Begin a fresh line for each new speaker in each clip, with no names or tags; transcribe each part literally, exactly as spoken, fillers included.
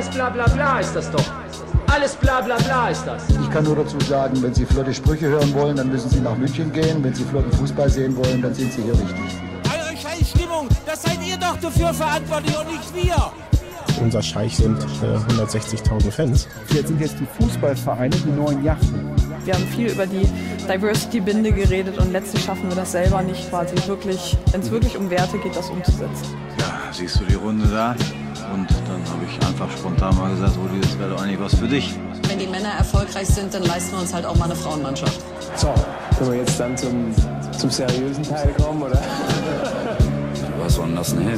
Alles bla bla bla ist das doch. Alles bla bla bla ist das.
Ich kann nur dazu sagen, wenn Sie flotte Sprüche hören wollen, dann müssen Sie nach München gehen. Wenn Sie flotten Fußball sehen wollen, dann sind Sie hier richtig.
Eure Scheißstimmung, das seid ihr doch dafür verantwortlich und nicht wir.
Unser Scheich sind äh, hundertsechzigtausend Fans.
Jetzt sind jetzt die Fußballvereine die neuen Yachten.
Wir haben viel über die Diversity-Binde geredet und letztlich schaffen wir das selber nicht quasi wirklich, wenn es wirklich um Werte geht, das umzusetzen.
Ja, siehst du die Runde da? Und dann habe ich einfach spontan mal gesagt, Rudi, das wäre doch eigentlich was für dich.
Wenn die Männer erfolgreich sind, dann leisten wir uns halt auch mal eine Frauenmannschaft.
So, können wir jetzt dann zum, zum seriösen Teil kommen, oder?
Was soll denn das denn hin?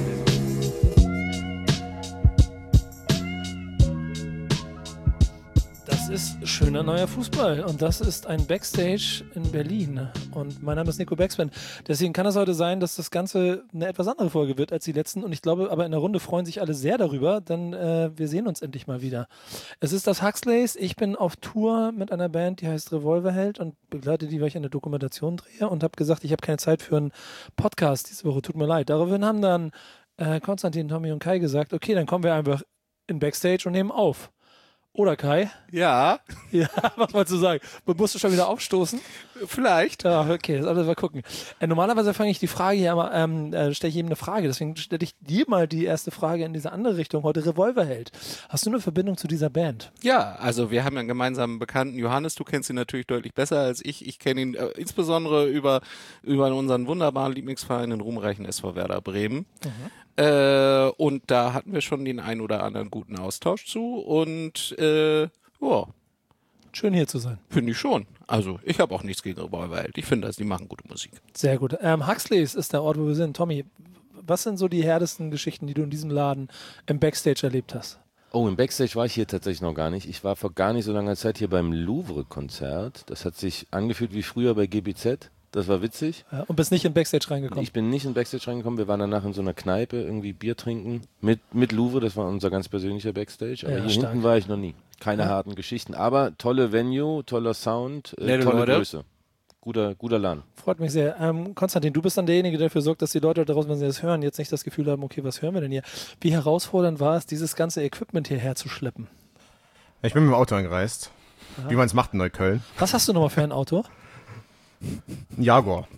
Das ist schöner neuer Fußball und das ist ein Backstage in Berlin und mein Name ist Nico Backspin. Deswegen kann es heute sein, dass das Ganze eine etwas andere Folge wird als die letzten und ich glaube, aber in der Runde freuen sich alle sehr darüber, denn äh, wir sehen uns endlich mal wieder. Es ist das Huxleys, ich bin auf Tour mit einer Band, die heißt Revolverheld und begleite die, weil ich eine Dokumentation drehe und habe gesagt, ich habe keine Zeit für einen Podcast diese Woche, tut mir leid. Daraufhin haben dann äh, Konstantin, Tommy und Kai gesagt, okay, dann kommen wir einfach in Backstage und nehmen auf. Oder Kai?
Ja.
Ja, was wolltest du sagen? Musst du schon wieder aufstoßen?
Vielleicht.
Ja, okay, das alles mal gucken. Äh, normalerweise fange ich die Frage hier mal, ähm, äh, stelle ich jedem eine Frage, deswegen stelle ich dir mal die erste Frage in diese andere Richtung. Heute Revolverheld. Hast du eine Verbindung zu dieser Band?
Ja, also wir haben ja einen gemeinsamen Bekannten, Johannes, du kennst ihn natürlich deutlich besser als ich. Ich kenne ihn äh, insbesondere über, über unseren wunderbaren Lieblingsverein, den ruhmreichen S V Werder Bremen. Mhm. Äh, und da hatten wir schon den ein oder anderen guten Austausch zu und äh, ja.
Schön hier zu sein.
Finde ich schon. Also ich habe auch nichts gegen Revolverheld. Ich finde, die machen gute Musik.
Sehr gut. Ähm, Huxleys ist der Ort, wo wir sind. Tommy, was sind so die härtesten Geschichten, die du in diesem Laden im Backstage erlebt hast?
Oh, im Backstage war ich hier tatsächlich noch gar nicht. Ich war vor gar nicht so langer Zeit hier beim Louvre-Konzert. Das hat sich angefühlt wie früher bei G B Z. Das war witzig.
Ja, und bist nicht in Backstage reingekommen?
Ich bin nicht in Backstage reingekommen. Wir waren danach in so einer Kneipe, irgendwie Bier trinken. Mit, mit Louvre, das war unser ganz persönlicher Backstage. Aber
ja,
hier
stark.
hinten war ich noch nie. Keine ja. harten Geschichten. Aber tolle Venue, toller Sound, äh, tolle
Leute.
Größe. Guter, guter Laden.
Freut mich sehr. Ähm, Konstantin, du bist dann derjenige, der dafür sorgt, dass die Leute daraus, wenn sie das hören, jetzt nicht das Gefühl haben, okay, was hören wir denn hier? Wie herausfordernd war es, dieses ganze Equipment hierher zu schleppen?
Ich bin mit dem Auto angereist. Ja. Wie man es macht in Neukölln.
Was hast du nochmal für ein Auto?
Ein Jaguar.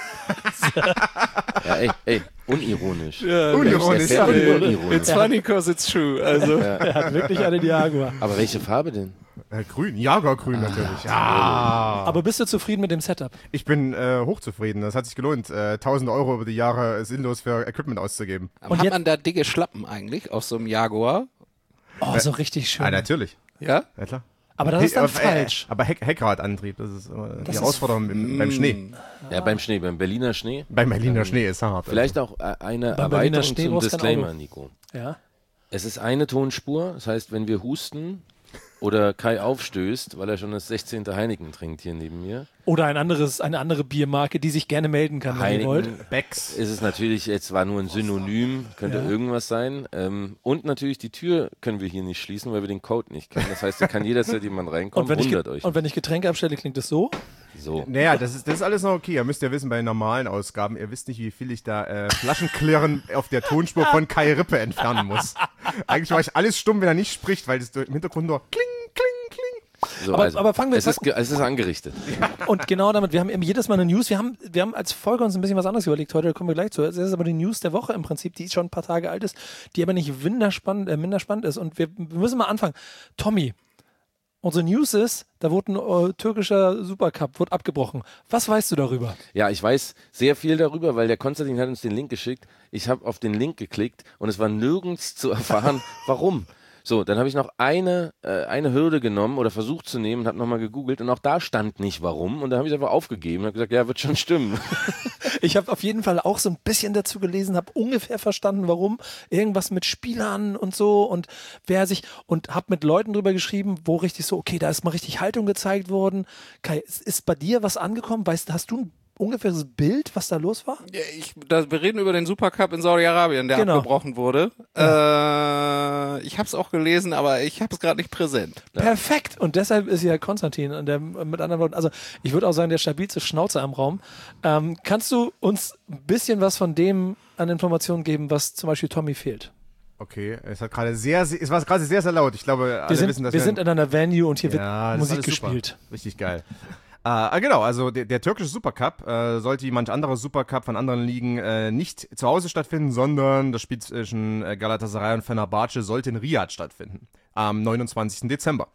Ja, ey, ey, unironisch.
Ja,
unironisch.
Ja, unironisch.
It's funny cause it's true. Also.
Ja.
Er hat wirklich einen Jaguar.
Aber welche Farbe denn?
Äh, grün, Jaguar-grün ah, natürlich. Ja.
Aber bist du zufrieden mit dem Setup?
Ich bin äh, hochzufrieden. Das hat sich gelohnt, äh, tausend Euro über die Jahre sinnlos für Equipment auszugeben.
Und hat man da dicke Schlappen eigentlich auf so einem Jaguar?
Oh, so richtig schön.
Ah, natürlich.
Ja?
Ja, klar.
Aber das ist dann
äh,
falsch.
Aber Heck, Heckradantrieb, das ist äh,
das
die Herausforderung beim, beim Schnee.
Ja, beim Schnee, beim Berliner Schnee.
Beim Berliner ähm, Schnee ist hart.
Vielleicht auch äh, eine
beim
Erweiterung
Schnee
zum Disclaimer, Nico.
Ja.
Es ist eine Tonspur, das heißt, wenn wir husten oder Kai aufstößt, weil er schon das sechzehnte Heineken trinkt hier neben mir.
Oder ein anderes, eine andere Biermarke, die sich gerne melden kann, wenn ihr wollt.
Becks.
Ist es natürlich, jetzt war nur ein Synonym, könnte ja. irgendwas sein. Ähm, und natürlich die Tür können wir hier nicht schließen, weil wir den Code nicht kennen. Das heißt, da kann jederzeit jemand reinkommen,
und
wundert euch.
Und wenn ich Getränke abstelle, klingt das so?
So.
Naja, das ist, das ist alles noch okay. Ihr müsst ja wissen, bei normalen Ausgaben, ihr wisst nicht, wie viel ich da äh, Flaschenklirren auf der Tonspur von Kai Rippe entfernen muss. Eigentlich war ich alles stumm, wenn er nicht spricht, weil das im Hintergrund nur kling, kling, kling.
So,
aber,
also,
aber fangen wir
es, ist, es ist angerichtet.
Und genau damit, wir haben eben jedes Mal eine News. Wir haben, wir haben als Folge uns ein bisschen was anderes überlegt heute, da kommen wir gleich zu. Das ist aber die News der Woche im Prinzip, die schon ein paar Tage alt ist, die aber nicht minder spannend, äh, minder spannend ist. Und wir, wir müssen mal anfangen. Tommy, unsere News ist, da wurde ein äh, türkischer Supercup wurde abgebrochen. Was weißt du darüber?
Ja, ich weiß sehr viel darüber, weil der Konstantin hat uns den Link geschickt. Ich habe auf den Link geklickt und es war nirgends zu erfahren, warum. So, dann habe ich noch eine, äh, eine Hürde genommen oder versucht zu nehmen und habe nochmal gegoogelt und auch da stand nicht warum und dann habe ich einfach aufgegeben und habe gesagt, ja, wird schon stimmen.
Ich habe auf jeden Fall auch so ein bisschen dazu gelesen, habe ungefähr verstanden, warum. Irgendwas mit Spielern und so und wer sich und habe mit Leuten drüber geschrieben, wo richtig so, okay, da ist mal richtig Haltung gezeigt worden. Kai, ist bei dir was angekommen? Weißt, hast du ein ungefähres Bild, was da los war?
Ja, ich, da, wir reden über den Supercup in Saudi-Arabien, der genau. abgebrochen wurde. Ja. Äh, ich habe es auch gelesen, aber ich habe es gerade nicht präsent.
Perfekt. Und deshalb ist ja Konstantin und der mit anderen Worten, also ich würde auch sagen, der stabilste Schnauzer im Raum. Ähm, kannst du uns ein bisschen was von dem an Informationen geben, was zum Beispiel Tommy fehlt?
Okay, es hat gerade sehr, sehr, es war gerade sehr, sehr laut. Ich glaube, alle
wir sind,
wissen, dass
wir
wir
sind in einer Venue und hier
ja,
wird Musik gespielt.
Super. Richtig geil. Äh, genau, also der, der türkische Supercup äh, sollte wie manch anderer Supercup von anderen Ligen äh, nicht zu Hause stattfinden, sondern das Spiel zwischen äh, Galatasaray und Fenerbahce sollte in Riyadh stattfinden, am neunundzwanzigsten Dezember.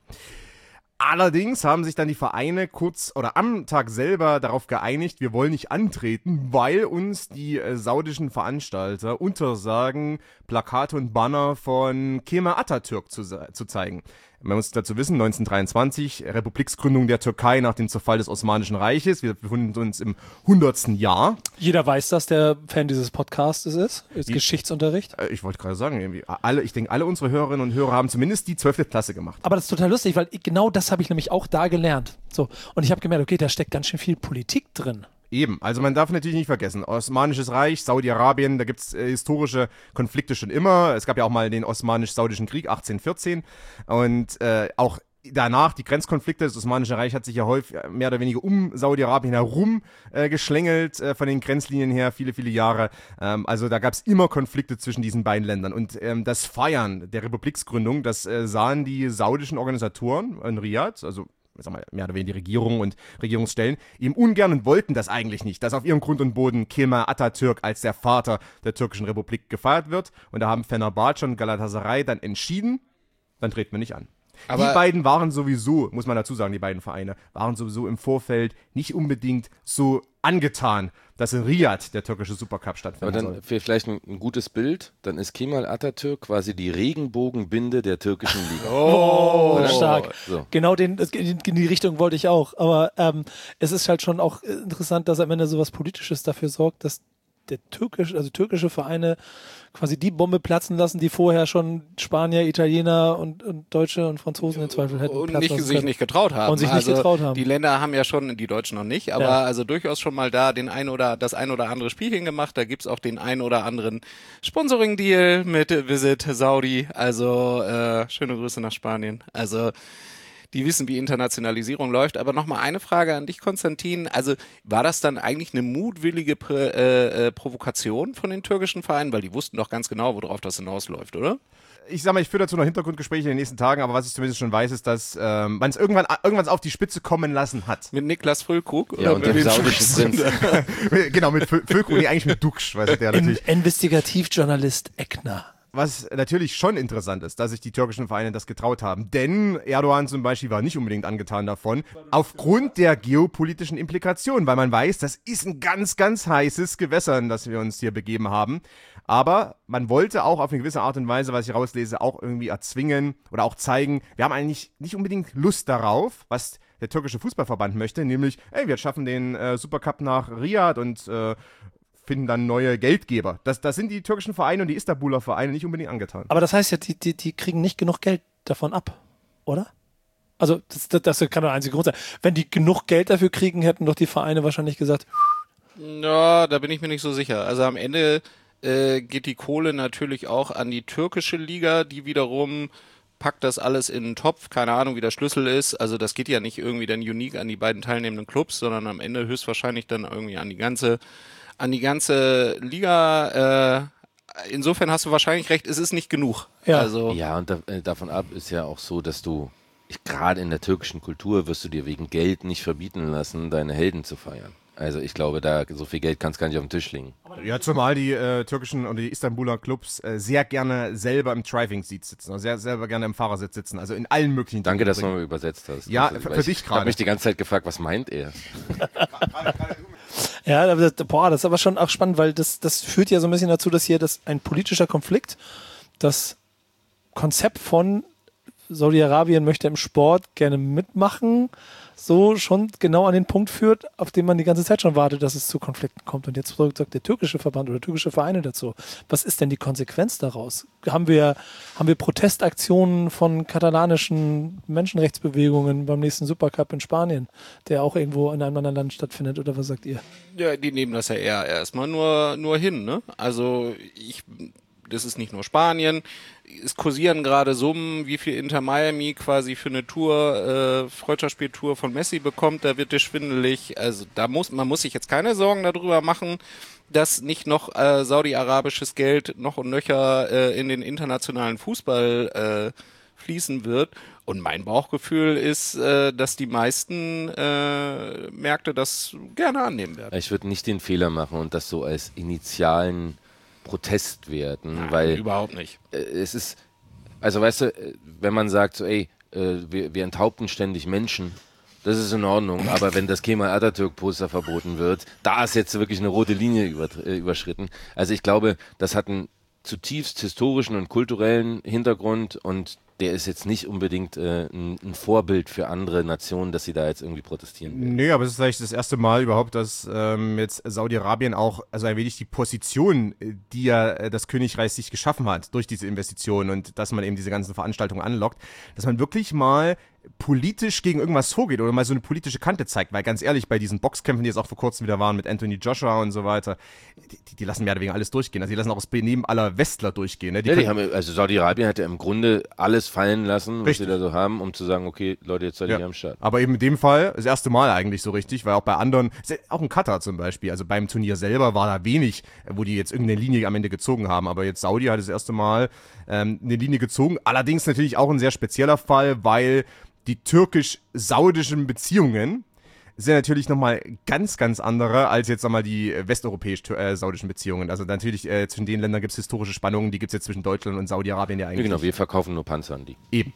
Allerdings haben sich dann die Vereine kurz oder am Tag selber darauf geeinigt, wir wollen nicht antreten, weil uns die äh, saudischen Veranstalter untersagen, Plakate und Banner von Kemal Atatürk zu, zu zeigen. Man muss dazu wissen, neunzehnhundertdreiundzwanzig, Republiksgründung der Türkei nach dem Zerfall des Osmanischen Reiches. Wir befinden uns im hundertsten Jahr.
Jeder weiß, dass der Fan dieses Podcasts ist, ist Geschichtsunterricht.
Äh, ich wollte gerade sagen, irgendwie alle, ich denke, alle unsere Hörerinnen und Hörer haben zumindest die zwölfte Klasse gemacht.
Aber das ist total lustig, weil ich, genau das habe ich nämlich auch da gelernt. So, und ich habe gemerkt, okay, da steckt ganz schön viel Politik drin.
Eben, also man darf natürlich nicht vergessen, Osmanisches Reich, Saudi-Arabien, da gibt es äh, historische Konflikte schon immer. Es gab ja auch mal den Osmanisch-Saudischen Krieg achtzehnhundertvierzehn und äh, auch danach die Grenzkonflikte. Das Osmanische Reich hat sich ja häufig mehr oder weniger um Saudi-Arabien herum äh, geschlängelt, äh, von den Grenzlinien her, viele, viele Jahre. Ähm, also da gab es immer Konflikte zwischen diesen beiden Ländern. Und ähm, das Feiern der Republiksgründung, das äh, sahen die saudischen Organisatoren in Riyadh, also sag mal, mehr oder weniger die Regierung und Regierungsstellen, eben ungern und wollten das eigentlich nicht, dass auf ihrem Grund und Boden Kemal Atatürk als der Vater der türkischen Republik gefeiert wird. Und da haben Fenerbahce und Galatasaray dann entschieden, dann treten wir nicht an. Aber die beiden waren sowieso, muss man dazu sagen, die beiden Vereine, waren sowieso im Vorfeld nicht unbedingt so angetan, dass in Riyadh der türkische Supercup stattfinden soll.
Aber dann für vielleicht ein, ein gutes Bild, dann ist Kemal Atatürk quasi die Regenbogenbinde der türkischen Liga.
Oh, stark.
So.
Genau den, in die Richtung wollte ich auch. Aber ähm, es ist halt schon auch interessant, dass am Ende sowas Politisches dafür sorgt, dass der türkische, also türkische Vereine quasi die Bombe platzen lassen, die vorher schon Spanier, Italiener und, und Deutsche und Franzosen in Zweifel hätten
und
platzen
nicht, sich nicht getraut haben.
Und sich
also
nicht getraut haben.
Die Länder haben ja schon, die Deutschen noch nicht, aber
ja.
also durchaus schon mal da den ein oder das ein oder andere Spielchen gemacht. Da gibt's auch den ein oder anderen Sponsoring-Deal mit Visit Saudi. Also äh, schöne Grüße nach Spanien. Also die wissen, wie Internationalisierung läuft. Aber nochmal eine Frage an dich, Konstantin. Also war das dann eigentlich eine mutwillige Prä- äh, äh, Provokation von den türkischen Vereinen? Weil die wussten doch ganz genau, worauf das hinausläuft, oder?
Ich sag mal, ich führe dazu noch Hintergrundgespräche in den nächsten Tagen, aber was ich zumindest schon weiß, ist, dass ähm, man es irgendwann, irgendwann auf die Spitze kommen lassen hat.
Mit Niklas Füllkrug?
Ja, und dem saudischen Prinz.
Genau, mit Füllkrug, nee, eigentlich mit Duksch, weiß der natürlich.
Investigativjournalist Eckner.
Was natürlich schon interessant ist, dass sich die türkischen Vereine das getraut haben. Denn Erdogan zum Beispiel war nicht unbedingt angetan davon, aufgrund der geopolitischen Implikationen, weil man weiß, das ist ein ganz, ganz heißes Gewässer, in das wir uns hier begeben haben. Aber man wollte auch auf eine gewisse Art und Weise, was ich rauslese, auch irgendwie erzwingen oder auch zeigen, wir haben eigentlich nicht unbedingt Lust darauf, was der türkische Fußballverband möchte, nämlich, ey, wir schaffen den äh, Supercup nach Riyadh und äh, finden dann neue Geldgeber. Das, das sind die türkischen Vereine und die Istanbuler Vereine nicht unbedingt angetan.
Aber das heißt ja, die, die, die kriegen nicht genug Geld davon ab, oder? Also das, das, das kann der einzige Grund sein. Wenn die genug Geld dafür kriegen, hätten doch die Vereine wahrscheinlich gesagt.
Ja, da bin ich mir nicht so sicher. Also am Ende äh, geht die Kohle natürlich auch an die türkische Liga, die wiederum packt das alles in einen Topf, keine Ahnung, wie der Schlüssel ist. Also das geht ja nicht irgendwie dann unique an die beiden teilnehmenden Clubs, sondern am Ende höchstwahrscheinlich dann irgendwie an die ganze an die ganze Liga. Äh, insofern hast du wahrscheinlich recht, es ist nicht genug.
Ja,
also,
ja und da, äh, davon ab ist ja auch so, dass du, gerade in der türkischen Kultur wirst du dir wegen Geld nicht verbieten lassen, deine Helden zu feiern. Also ich glaube, da so viel Geld kann es gar nicht auf dem Tisch liegen.
Ja, zumal die äh, türkischen oder die Istanbuler Clubs äh, sehr gerne selber im Driving-Seat sitzen, also sehr, selber gerne im Fahrersitz sitzen, also in allen möglichen...
Danke, dass du mal übersetzt hast.
Ja,
also,
für, für dich
Ich
gerade.
habe mich die ganze Zeit gefragt, was meint er?
Ja, aber das, boah, das ist aber schon auch spannend, weil das, das führt ja so ein bisschen dazu, dass hier das ein politischer Konflikt, das Konzept von Saudi-Arabien möchte im Sport gerne mitmachen, so schon genau an den Punkt führt, auf den man die ganze Zeit schon wartet, dass es zu Konflikten kommt. Und jetzt sagt der türkische Verband oder türkische Vereine dazu. Was ist denn die Konsequenz daraus? Haben wir, haben wir Protestaktionen von katalanischen Menschenrechtsbewegungen beim nächsten Supercup in Spanien, der auch irgendwo in einem anderen Land stattfindet? Oder was sagt ihr?
Ja, die nehmen das ja eher erstmal nur, nur hin, ne? Also ich... das ist nicht nur Spanien. Es kursieren gerade Summen, wie viel Inter Miami quasi für eine Tour, äh, Freundschaftsspieltour von Messi bekommt, da wird es schwindelig. Also da muss, man muss sich jetzt keine Sorgen darüber machen, dass nicht noch äh, saudi-arabisches Geld noch und nöcher äh, in den internationalen Fußball äh, fließen wird. Und mein Bauchgefühl ist, äh, dass die meisten äh, Märkte das gerne annehmen werden.
Ich würde nicht den Fehler machen und das so als initialen Protest werten,
Nein,
weil
überhaupt nicht.
Äh, es ist, also weißt du, wenn man sagt so, ey, äh, wir, wir enthaupten ständig Menschen, das ist in Ordnung, aber wenn das Kemal Atatürk-Poster verboten wird, da ist jetzt wirklich eine rote Linie über, äh, überschritten. Also ich glaube, das hat einen zutiefst historischen und kulturellen Hintergrund und der ist jetzt nicht unbedingt äh, ein, ein Vorbild für andere Nationen, dass sie da jetzt irgendwie protestieren werden.
Nö, aber es ist vielleicht das erste Mal überhaupt, dass ähm, jetzt Saudi-Arabien auch, also ein wenig die Position, die ja äh, das Königreich sich geschaffen hat durch diese Investitionen und dass man eben diese ganzen Veranstaltungen anlockt, dass man wirklich mal politisch gegen irgendwas vorgeht oder mal so eine politische Kante zeigt, weil ganz ehrlich, bei diesen Boxkämpfen, die jetzt auch vor kurzem wieder waren mit Anthony Joshua und so weiter, die, die lassen mehr oder weniger alles durchgehen, also die lassen auch das Benehmen aller Westler durchgehen. Ne? Die
ja, die haben, also Saudi-Arabien hat ja im Grunde alles fallen lassen,
richtig,
was sie da so haben, um zu sagen, okay, Leute, jetzt seid ihr ja am Start.
Aber eben in dem Fall das erste Mal eigentlich so richtig, weil auch bei anderen, auch in Katar zum Beispiel, also beim Turnier selber war da wenig, wo die jetzt irgendeine Linie am Ende gezogen haben, aber jetzt Saudi hat das erste Mal ähm, eine Linie gezogen, allerdings natürlich auch ein sehr spezieller Fall, weil die türkisch-saudischen Beziehungen sind natürlich nochmal ganz, ganz andere als jetzt nochmal die westeuropäisch-saudischen Beziehungen. Also natürlich äh, zwischen den Ländern gibt es historische Spannungen, die gibt es jetzt zwischen Deutschland und Saudi-Arabien ja eigentlich.
Ja, genau, wir verkaufen nur Panzer an die.
Eben.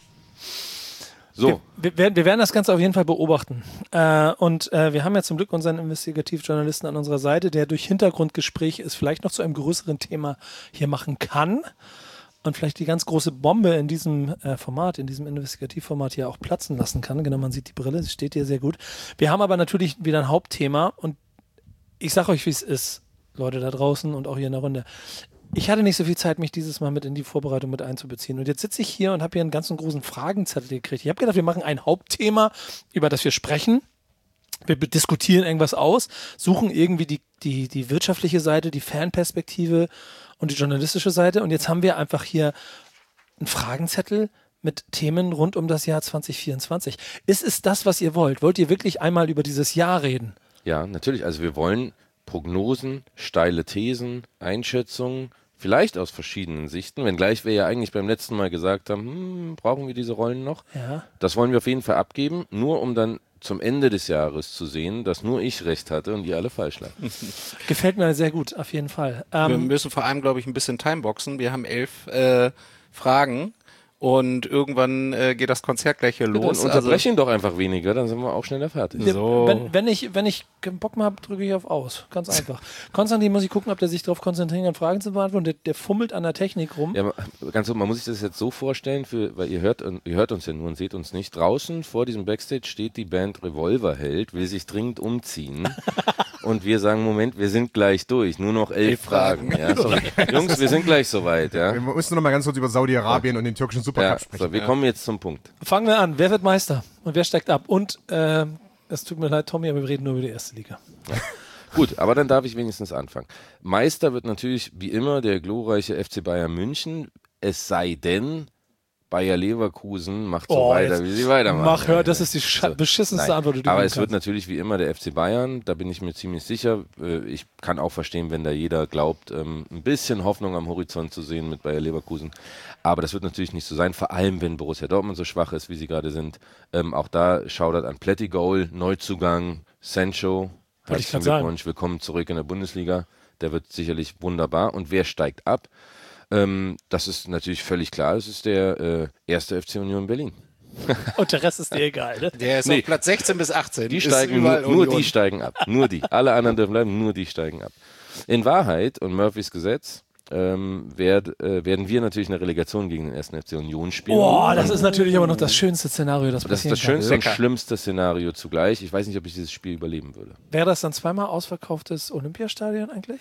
So.
Wir, wir, wir werden das Ganze auf jeden Fall beobachten. Äh, und äh, wir haben ja zum Glück unseren Investigativjournalisten an unserer Seite, der durch Hintergrundgespräche es vielleicht noch zu einem größeren Thema hier machen kann. Und vielleicht die ganz große Bombe in diesem äh, Format, in diesem Investigativformat hier auch platzen lassen kann. Genau, man sieht die Brille, sie steht hier sehr gut. Wir haben aber natürlich wieder ein Hauptthema und ich sage euch, wie es ist, Leute da draußen und auch hier in der Runde. Ich hatte nicht so viel Zeit, mich dieses Mal mit in die Vorbereitung mit einzubeziehen. Und jetzt sitze ich hier und habe hier einen ganzen großen Fragenzettel gekriegt. Ich habe gedacht, wir machen ein Hauptthema, über das wir sprechen. Wir diskutieren irgendwas aus, suchen irgendwie die, die, die wirtschaftliche Seite, die Fanperspektive und die journalistische Seite. Und jetzt haben wir einfach hier einen Fragenzettel mit Themen rund um das Jahr zwanzig vierundzwanzig. Ist es das, was ihr wollt? Wollt ihr wirklich einmal über dieses Jahr reden?
Ja, natürlich. Also wir wollen Prognosen, steile Thesen, Einschätzungen, vielleicht aus verschiedenen Sichten, wenngleich wir ja eigentlich beim letzten Mal gesagt haben, hm, brauchen wir diese Rollen noch?
Ja.
Das wollen wir auf jeden Fall abgeben, nur um dann zum Ende des Jahres zu sehen, dass nur ich recht hatte und ihr alle falsch lag.
Gefällt mir sehr gut, auf jeden Fall.
Ähm, wir
Ähm,
müssen vor allem, glaube ich, ein bisschen timeboxen. Wir haben elf äh, Fragen und irgendwann äh, geht das Konzert gleich hier los.
Dann unterbrechen also, doch einfach weniger, dann sind wir auch schneller fertig.
So.
Wenn, wenn ich wenn ich keinen Bock mehr habe, drücke ich auf Aus. Ganz einfach. Konstantin muss ich gucken, ob der sich darauf konzentrieren kann, Fragen zu beantworten. Der, der fummelt an der Technik rum.
Ja, ganz so, man muss sich das jetzt so vorstellen, für, weil ihr hört, ihr hört uns ja nur und seht uns nicht. Draußen vor diesem Backstage steht die Band Revolverheld, will sich dringend umziehen. Und wir sagen, Moment, wir sind gleich durch. Nur noch elf, elf Fragen. Fragen. Ja, sorry. Jungs, wir sind gleich soweit. Ja.
Wir müssen noch mal ganz kurz über Saudi-Arabien ja. und den türkischen Supercup
ja,
sprechen.
So, wir ja. kommen jetzt zum Punkt.
Fangen wir an. Wer wird Meister? Und wer steigt ab? Und äh, es tut mir leid, Tommy, aber wir reden nur über die erste Liga.
Ja. Gut, aber dann darf ich wenigstens anfangen. Meister wird natürlich wie immer der glorreiche F C Bayern München, es sei denn, Bayer Leverkusen macht so
oh,
weiter, wie sie weitermachen.
Mach, hör, das ist die so, beschissenste
nein.
Antwort, die du
Aber
geben
es
kannst.
wird natürlich wie immer der F C Bayern, da bin ich mir ziemlich sicher. Ich kann auch verstehen, wenn da jeder glaubt, ein bisschen Hoffnung am Horizont zu sehen mit Bayer Leverkusen. Aber das wird natürlich nicht so sein, vor allem wenn Borussia Dortmund so schwach ist, wie sie gerade sind. Auch da schaudert an Plettigol, Neuzugang, Sancho. Herzlichen Glückwunsch, willkommen zurück in der Bundesliga. Der wird sicherlich wunderbar. Und wer steigt ab? Ähm, das ist natürlich völlig klar. Das ist der äh, erste F C Union Berlin.
Und der Rest ist dir egal, ne?
Der ist nee. auf Platz sechzehn bis achtzehn.
Die steigen nur, nur die steigen ab. Nur die. Alle anderen dürfen bleiben, nur die steigen ab. In Wahrheit, und Murphys Gesetz, ähm, werd, äh, werden wir natürlich eine Relegation gegen den ersten F C Union spielen.
Boah, das ist natürlich aber noch das schönste Szenario, das passieren
Das ist das
kann.
schönste und schlimmste Szenario zugleich. Ich weiß nicht, ob ich dieses Spiel überleben würde.
Wäre das dann zweimal ausverkauftes Olympiastadion eigentlich?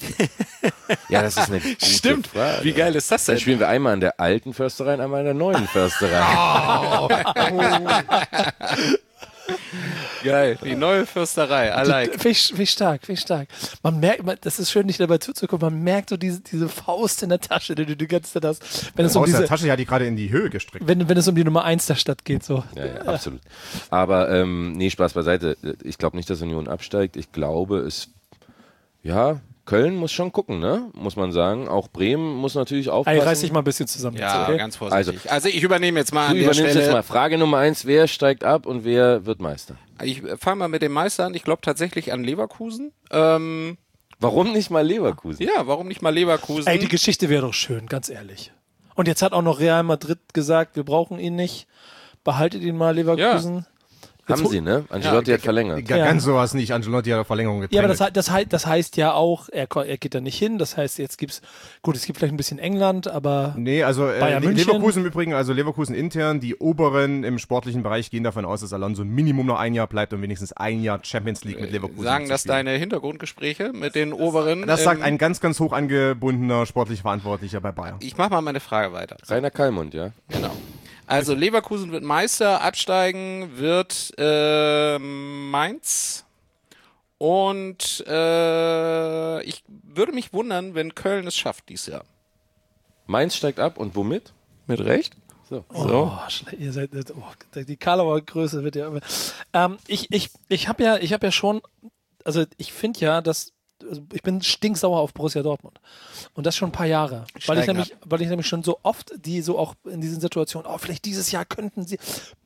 Ja, das ist eine gute
Stimmt.
Frage.
Wie geil ist das denn?
Dann spielen wir einmal in der alten Försterei und einmal in der neuen Försterei.
Oh. Geil, die neue Fürsterei, I like.
Finde ich, find ich stark, finde ich stark. Man merkt, man, das ist schön, nicht dabei zuzugucken, man merkt so diese, diese Faust in der Tasche, die du die ganze Zeit hast. Wenn es um
Aus
diese,
der Tasche, ja, die gerade in die Höhe gestreckt.
wenn, wenn es um die Nummer eins der Stadt geht, so.
Ja, ja, absolut. Aber, ähm, nee, Spaß beiseite. Ich glaube nicht, dass Union absteigt. Ich glaube, es, ja, Köln muss schon gucken, ne? Muss man sagen. Auch Bremen muss natürlich aufpassen.
Ey, reiß dich mal ein bisschen zusammen.
Ja,
okay?
ganz vorsichtig. Also, also ich übernehme jetzt mal
Du
an der
übernimmst
Stelle.
jetzt mal. Frage Nummer eins, wer steigt ab und wer wird Meister?
Ich fange mal mit dem Meister an. Ich glaube tatsächlich an Leverkusen. Ähm,
warum nicht mal Leverkusen?
Ja, warum nicht mal Leverkusen?
Ey, die Geschichte wäre doch schön, ganz ehrlich. Und jetzt hat auch noch Real Madrid gesagt, wir brauchen ihn nicht. Behaltet ihn mal, Leverkusen. Ja.
Haben sie, ne? Ancelotti
ja,
hat verlängert.
Ja, ganz sowas nicht. Ancelotti hat auf Verlängerung gedrängt.
Ja, aber das, das, das heißt ja auch, er, er geht da nicht hin. Das heißt, jetzt gibt's, gut, es gibt vielleicht ein bisschen England, aber
Nee, also äh,
Bayern München.
Leverkusen im Übrigen, also Leverkusen intern, die Oberen im sportlichen Bereich gehen davon aus, dass Alonso Minimum noch ein Jahr bleibt und wenigstens ein Jahr Champions League mit Leverkusen
Sagen das
spielen.
deine Hintergrundgespräche mit den Oberen?
Das sagt
ähm,
ein ganz, ganz hoch angebundener sportlich Verantwortlicher bei Bayern.
Ich mache mal meine Frage weiter.
Rainer Kallmund, ja.
Genau. Also Leverkusen wird Meister, absteigen wird äh, Mainz und äh, ich würde mich wundern, wenn Köln es schafft dieses Jahr.
Mainz steigt ab und womit?
Mit Recht?
So.
Oh,
so.
ihr seid, oh, die Karlauer Größe wird ja immer. Ähm, ich ich, ich habe ja, ich hab ja schon, also ich finde ja, dass Also ich bin stinksauer auf Borussia Dortmund. Und das schon ein paar Jahre. Weil ich, nämlich, weil ich nämlich schon so oft, die so auch in diesen Situationen, oh, vielleicht dieses Jahr könnten sie.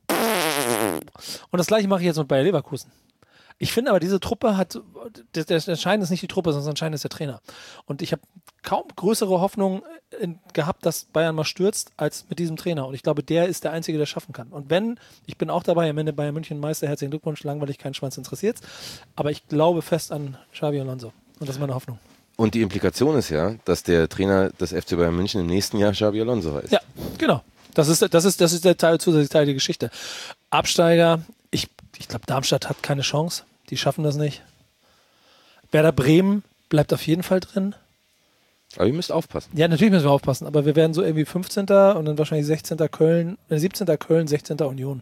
Und das gleiche mache ich jetzt mit Bayer Leverkusen. Ich finde aber, diese Truppe hat, das, das Entscheidende ist nicht die Truppe, sondern das Entscheidende ist der Trainer. Und ich habe kaum größere Hoffnung in, gehabt, dass Bayern mal stürzt, als mit diesem Trainer. Und ich glaube, der ist der Einzige, der schaffen kann. Und wenn, ich bin auch dabei, am Ende Bayern München Meister, herzlichen Glückwunsch, langweilig, keinen Schwanz interessiert. Aber ich glaube fest an Xabi Alonso. Und das ist meine Hoffnung.
Und die Implikation ist ja, dass der Trainer des F C Bayern München im nächsten Jahr Xabi Alonso heißt.
Ja, genau. Das ist, das ist, das ist der Teil, zusätzliche Teil der Geschichte. Absteiger, ich, ich glaube, Darmstadt hat keine Chance. Die schaffen das nicht. Werder Bremen bleibt auf jeden Fall drin.
Aber ihr müsst aufpassen.
Ja, natürlich müssen wir aufpassen. Aber wir werden so irgendwie fünfzehnter und dann wahrscheinlich sechzehnter Köln, äh, siebzehnter Köln, sechzehnter Union.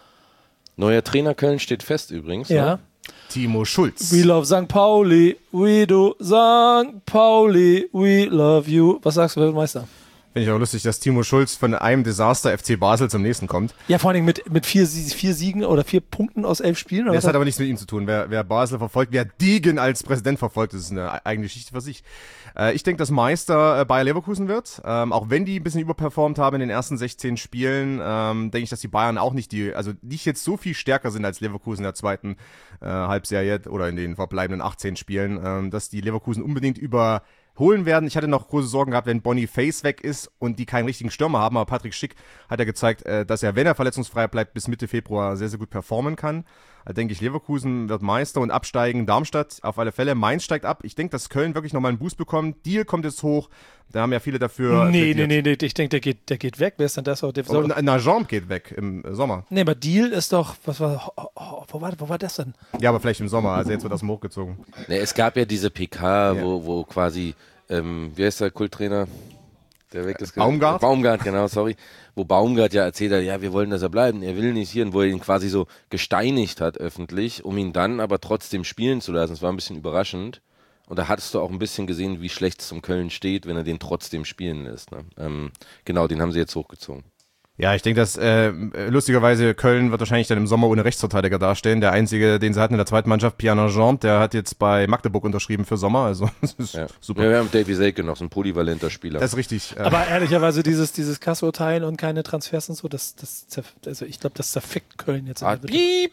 Neuer Trainer Köln steht fest übrigens.
Ja.
Ne?
Timo Schulz.
We love Sankt Pauli, we do Sankt Pauli, we love you. Was sagst du, wer wird Meister?
Finde ich auch lustig, dass Timo Schulz von einem Desaster F C Basel zum nächsten kommt.
Ja, vor allem mit, mit vier, vier Siegen oder vier Punkten aus elf Spielen. Oder
Das
was?
hat aber nichts mit ihm zu tun. Wer, wer Basel verfolgt, wer Degen als Präsident verfolgt, das ist eine eigene Geschichte für sich. Äh, ich denke, dass Meister äh, Bayer Leverkusen wird. Ähm, auch wenn die ein bisschen überperformt haben in den ersten sechzehn Spielen, ähm, denke ich, dass die Bayern auch nicht die, also nicht jetzt so viel stärker sind als Leverkusen in der zweiten äh, Halbserie oder in den verbleibenden achtzehn Spielen, ähm, dass die Leverkusen unbedingt über holen werden. Ich hatte noch große Sorgen gehabt, wenn Boniface weg ist und die keinen richtigen Stürmer haben, aber Patrick Schick hat ja gezeigt, dass er, wenn er verletzungsfrei bleibt, bis Mitte Februar sehr, sehr gut performen kann. Da denke ich, Leverkusen wird Meister und absteigen. Darmstadt auf alle Fälle. Mainz steigt ab. Ich denke, dass Köln wirklich nochmal einen Boost bekommt. Deal kommt jetzt hoch. Da haben ja viele dafür
Nee,
plädiert.
nee, nee, nee, ich denke, der geht, der geht weg. Wer ist denn das? Der
Oh, Nagent geht weg im Sommer.
Nee, aber Deal ist doch, was war, oh, oh, wo war, wo war das denn?
Ja, aber vielleicht im Sommer. Also jetzt wird das hochgezogen.
Nee, es gab ja diese P K,
Ja.
wo, wo quasi, ähm, wie heißt der Kulttrainer? Der weg ist.
Baumgart?
Baumgart, genau, sorry. Wo Baumgart ja erzählt hat, ja, wir wollen, dass er bleibt, er will nicht hier, und wo er ihn quasi so gesteinigt hat öffentlich, um ihn dann aber trotzdem spielen zu lassen. Es war ein bisschen überraschend. Und da hattest du auch ein bisschen gesehen, wie schlecht es um Köln steht, wenn er den trotzdem spielen lässt. Ne? Ähm, genau, den haben sie jetzt hochgezogen.
Ja, ich denke, dass äh, lustigerweise Köln wird wahrscheinlich dann im Sommer ohne Rechtsverteidiger dastehen. Der einzige, den sie hatten in der zweiten Mannschaft, Pierre Nagent, der hat jetzt bei Magdeburg unterschrieben für Sommer. Also das ist
Ja.
super.
Ja, wir haben Davy Selke noch, so ein polyvalenter Spieler.
Das ist richtig. Äh,
Aber ehrlicherweise dieses, dieses Kasso-Teilen und keine Transfers und so, das, das, also ich glaube, das zerfickt Köln jetzt.
Ah, piep!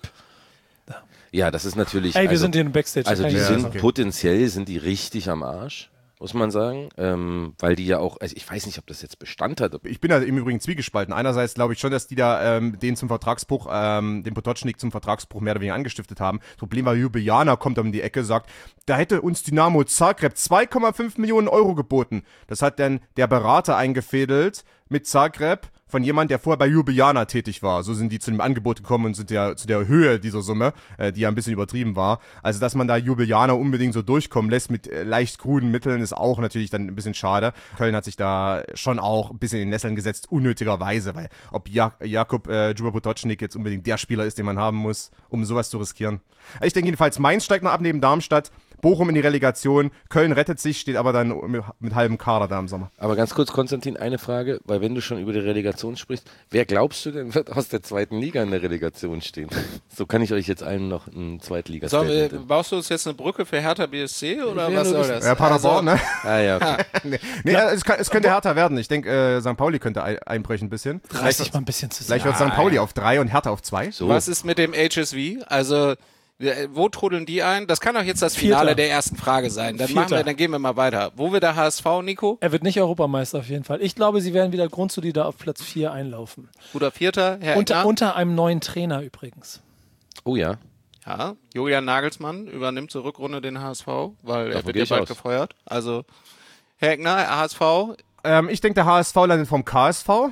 Ja, das ist natürlich.
Ey, wir
also,
sind hier im Backstage.
Also die
Ja,
sind
okay.
potenziell sind die richtig am Arsch, muss man sagen, ähm, weil die ja auch, also ich weiß nicht, ob das jetzt Bestand hat.
Ich bin da im Übrigen zwiegespalten. Einerseits glaube ich schon, dass die da ähm, den zum Vertragsbruch, ähm, den Potocznik zum Vertragsbruch mehr oder weniger angestiftet haben. Das Problem war, Ljubljana kommt um die Ecke, sagt, da hätte uns Dynamo Zagreb zwei Komma fünf Millionen Euro geboten. Das hat dann der Berater eingefädelt mit Zagreb. von jemand, der vorher bei Ljubljana tätig war. So sind die zu dem Angebot gekommen und zu der, zu der Höhe dieser Summe, äh, die ja ein bisschen übertrieben war. Also, dass man da Ljubljana unbedingt so durchkommen lässt mit äh, leicht kruden Mitteln, ist auch natürlich dann ein bisschen schade. Köln hat sich da schon auch ein bisschen in den Nesseln gesetzt, unnötigerweise, weil ob Jak- Jakub äh, Džuba Potočnik jetzt unbedingt der Spieler ist, den man haben muss, um sowas zu riskieren. Ich denke jedenfalls, Mainz steigt noch ab neben Darmstadt, Bochum in die Relegation, Köln rettet sich, steht aber dann mit, mit halbem Kader da im Sommer.
Aber ganz kurz, Konstantin, eine Frage, weil wenn du schon über die Relegation sprichst, wer glaubst du denn wird aus der zweiten Liga in der Relegation stehen? So kann ich euch jetzt allen noch einen zweitliga
so, äh, Baust du uns jetzt eine Brücke für Hertha B S C oder was soll das?
Ja, Paderborn,
also,
ne?
Ah ja, okay.
nee, nee es, kann, es könnte Hertha werden. Ich denke, äh, Sankt Pauli könnte ein, einbrechen ein bisschen.
Reiß dich mal ein bisschen zusammen.
Vielleicht wird Sankt Pauli auf drei und Hertha auf zwei.
So. Was ist mit dem H S V? Also wo trudeln die ein? Das kann doch jetzt das Finale
Vierter.
der ersten Frage sein. Dann,
Vierter.
machen wir, dann gehen wir mal weiter. Wo wird der H S V, Nico?
Er wird nicht Europameister auf jeden Fall. Ich glaube, sie werden wieder grundsolide auf Platz vier einlaufen.
Guter Vierter, Herr
Unter,
Eckner?
unter einem neuen Trainer übrigens.
Oh ja.
Ja, Julian Nagelsmann übernimmt zur Rückrunde den H S V, weil
Davon
er wird
gehe
ja
ich
bald
aus.
gefeuert. Also, Herr Eckner, H S V,
Ähm, ich denke, der H S V landet vom K S V,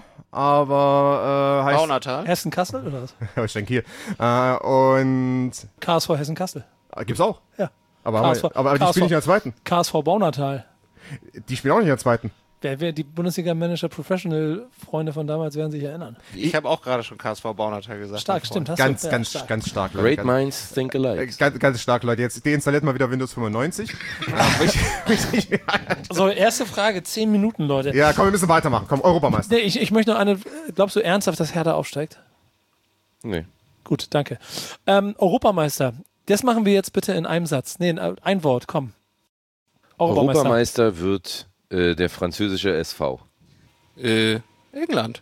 aber äh, heißt...
Baunatal.
Hessen-Kassel oder was?
Ja, ich denke hier. Äh, und...
K S V Hessen-Kassel.
Gibt's auch?
Ja.
Aber,
K S V,
aber, aber die
K S V,
spielen nicht in der zweiten.
K S V Baunatal.
Die spielen auch nicht in der zweiten.
Wer, wer die Bundesliga-Manager Professional-Freunde von damals werden sich erinnern.
Ich habe auch gerade schon K S V Baunatal gesagt.
Stark, stimmt. Hast
Ganz,
du, ja,
ganz,
stark.
ganz stark.
Great
Leute.
minds think alike.
Ganz, ganz stark, Leute. Jetzt deinstalliert mal wieder Windows fünfundneunzig. richtig, richtig,
So, erste Frage, zehn Minuten, Leute.
ja, komm, wir müssen weitermachen. Komm, Europameister.
Nee, ich, ich möchte noch eine. Glaubst du ernsthaft, dass Hertha aufsteigt?
Nee.
Gut, danke. Ähm, Europameister. Das machen wir jetzt bitte in einem Satz. Nee, in ein Wort, komm. Europameister.
Europameister wird äh, der französische S V.
Äh, England.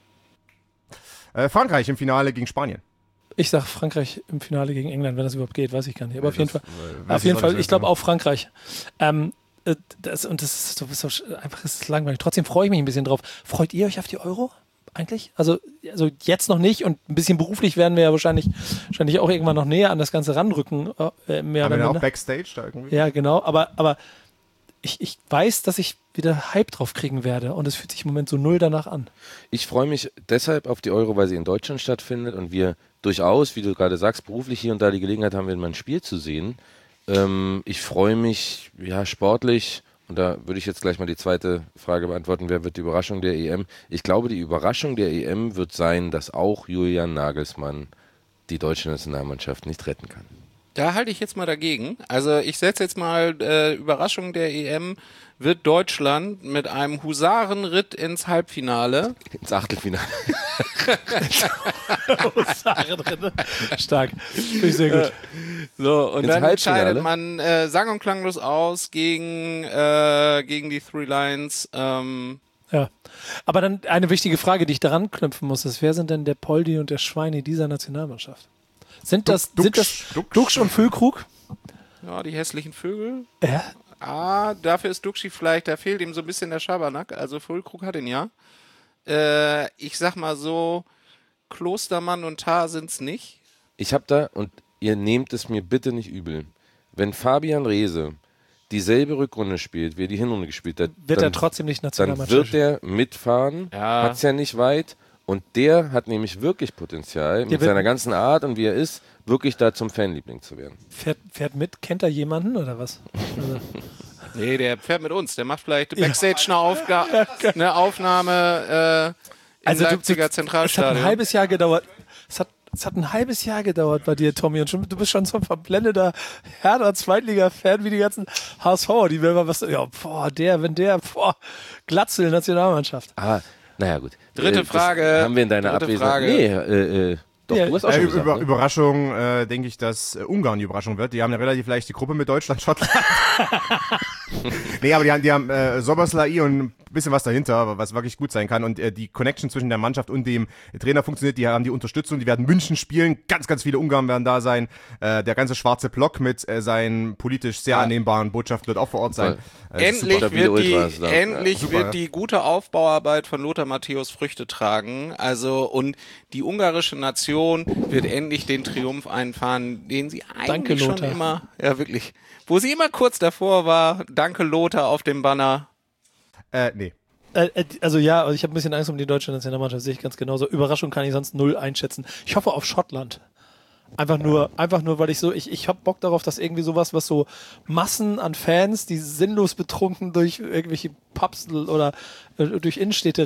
Äh, Frankreich im Finale gegen Spanien.
Ich sag Frankreich im Finale gegen England, wenn das überhaupt geht, weiß ich gar nicht. Aber auf jeden Fall,
weiß
auf jeden
ich auch
Fall,
nicht,
ich glaube
genau.
auch Frankreich. Ähm, äh, das, und das ist so, so einfach ist langweilig. Trotzdem freue ich mich ein bisschen drauf. Freut ihr euch auf die Euro? Eigentlich? Also, also jetzt noch nicht und ein bisschen beruflich werden wir ja wahrscheinlich, wahrscheinlich auch irgendwann noch näher an das Ganze ranrücken. Äh, mehr
Haben
oder
wir auch
minder.
Backstage da irgendwie?
Ja, genau. Aber, aber ich, ich weiß, dass ich wieder Hype drauf kriegen werde und es fühlt sich im Moment so null danach an.
Ich freue mich deshalb auf die Euro, weil sie in Deutschland stattfindet und wir durchaus, wie du gerade sagst, beruflich hier und da die Gelegenheit haben, mal ein Spiel zu sehen. Ähm, ich freue mich, ja, sportlich, und da würde ich jetzt gleich mal die zweite Frage beantworten, wer wird die Überraschung der E M? Ich glaube, die Überraschung der E M wird sein, dass auch Julian Nagelsmann die deutsche Nationalmannschaft nicht retten kann.
Da halte ich jetzt mal dagegen. Also ich setze jetzt mal äh, Überraschung der E M wird Deutschland mit einem Husarenritt ins Halbfinale.
Ins Achtelfinale.
Husarenritt. Stark. Finde ich sehr gut.
So, und
Ins
dann
Halbfinale?
entscheidet man äh, sang- und klanglos aus gegen, äh, gegen die Three Lions. Ähm,
Ja. Aber dann eine wichtige Frage, die ich daran knüpfen muss, ist, wer sind denn der Poldi und der Schweini dieser Nationalmannschaft? Sind das,
Duxch,
sind das
Duxch.
Duxch und Füllkrug?
ja, die hässlichen Vögel.
Ja.
Ah, dafür ist Duxchi vielleicht, da fehlt ihm so ein bisschen der Schabernack. Also Füllkrug hat ihn ja. Äh, ich sag mal so, Klostermann und Tar sind's nicht.
Ich habe da, und ihr nehmt es mir bitte nicht übel, wenn Fabian Reese dieselbe Rückrunde spielt, wie er die Hinrunde gespielt hat,
Wird
dann,
er trotzdem nicht
dann
Nationalmannschaft?
wird er mitfahren,
Ja.
hat's ja nicht weit, und der hat nämlich wirklich Potenzial, mit
wird-
seiner ganzen Art und wie er ist, wirklich da zum Fanliebling zu werden.
Fährt, fährt mit? Kennt er jemanden oder was? Also,
Nee, der fährt mit uns. Der macht vielleicht Backstage eine, Aufga eine Aufnahme äh, im
also du,
Leipziger
du, es hat
Zentralstadion.
ein halbes Jahr gedauert. Es hat, es hat ein halbes Jahr gedauert bei dir, Tommy. Und schon, du bist schon so ein verblendeter Hertha-Zweitliga-Fan wie die ganzen H S V. Die will mal was. Ja, boah, der, wenn der, boah, Glatzel, Nationalmannschaft.
Ah, naja gut.
Dritte
Äh, das
Frage.
Haben wir in deiner
Dritte
Abwesenheit.
Frage.
Nee, äh, äh, doch,
Ja,
du hast auch
Äh,
schon
über,
gesagt, ne?
Überraschung, äh, denke ich, dass äh, Ungarn die Überraschung wird. Die haben eine relativ leichte Gruppe mit Deutschland, Schottland. nee, aber die haben, die haben äh, Soboslai und ein bisschen was dahinter, was wirklich gut sein kann. Und äh, die Connection zwischen der Mannschaft und dem Trainer funktioniert. Die haben die Unterstützung. Die werden München spielen. Ganz, ganz viele Ungarn werden da sein. Äh, der ganze schwarze Block mit äh, seinen politisch sehr
Ja.
annehmbaren Botschaften wird auch vor Ort sein. Äh,
Endlich,
super.
wird die,
Ultras da.
endlich
Ja, super,
wird
ja.
die gute Aufbauarbeit von Lothar Matthäus Früchte tragen. Also, und die ungarische Nation wird endlich den Triumph einfahren, den sie eigentlich
Danke,
schon
Lothar.
immer, ja wirklich, wo sie immer kurz davor war. Danke, Lothar auf dem Banner.
Äh, nee.
Äh, also ja, also ich habe ein bisschen Angst um die deutsche Nationalmannschaft, sehe ich ganz genauso. Überraschung kann ich sonst null einschätzen. Ich hoffe auf Schottland. Einfach nur, einfach nur, weil ich so, ich, ich hab Bock darauf, dass irgendwie sowas, was so Massen an Fans, die sinnlos betrunken durch irgendwelche Pubs oder äh, durch Innenstädte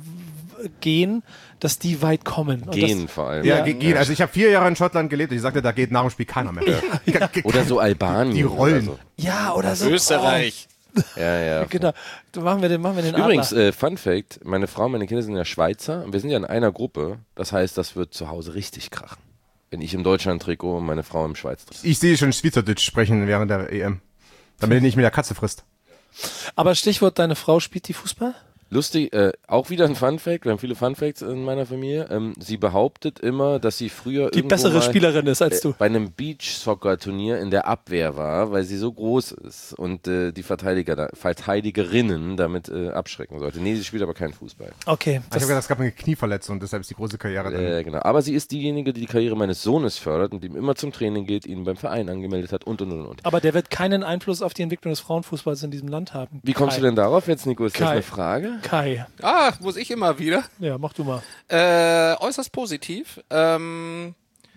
gehen, dass die weit kommen. Und
gehen
das,
vor allem.
Ja, ja. gehen. Also ich habe vier Jahre in Schottland gelebt und ich sagte, da geht nach dem Spiel keiner mehr.
Ja. Ja. Oder so Albanien.
Die rollen.
Oder so.
Ja, oder so.
Österreich.
Oh.
Ja, ja.
Genau. Da machen wir den, machen wir den
Übrigens, äh, Fun Fact, meine Frau und meine Kinder sind ja Schweizer und wir sind ja in einer Gruppe. Das heißt, das wird zu Hause richtig krachen. Wenn ich im Deutschland-Trikot und meine Frau im Schweiz-Trikot.
Ich sehe schon Schweizerdeutsch sprechen während der E M. Damit er nicht mit der Katze frisst.
Aber Stichwort, deine Frau spielt die Fußball?
Lustig, äh, auch wieder ein Funfact, wir haben viele Funfacts in meiner Familie. Ähm, sie behauptet immer, dass sie früher
die bessere
mal,
Spielerin ist als du.
Äh, bei einem Beach-Soccer-Turnier in der Abwehr war, weil sie so groß ist und äh, die Verteidiger da, Verteidigerinnen damit äh, abschrecken sollte. Nee, sie spielt aber keinen Fußball.
Okay.
Ich habe gedacht, es gab eine Knieverletzung, deshalb ist die große Karriere dann.
Äh, genau. Aber sie ist diejenige, die die Karriere meines Sohnes fördert und ihm immer zum Training geht, ihn beim Verein angemeldet hat und und und und.
Aber der wird keinen Einfluss auf die Entwicklung des Frauenfußballs in diesem Land haben.
Wie kommst
Kai.
du denn darauf jetzt, Nico? Ist
Kai.
das eine Frage?
Kai.
Ah, muss ich immer wieder.
Ja, mach du mal.
Äh, äußerst positiv. Ähm,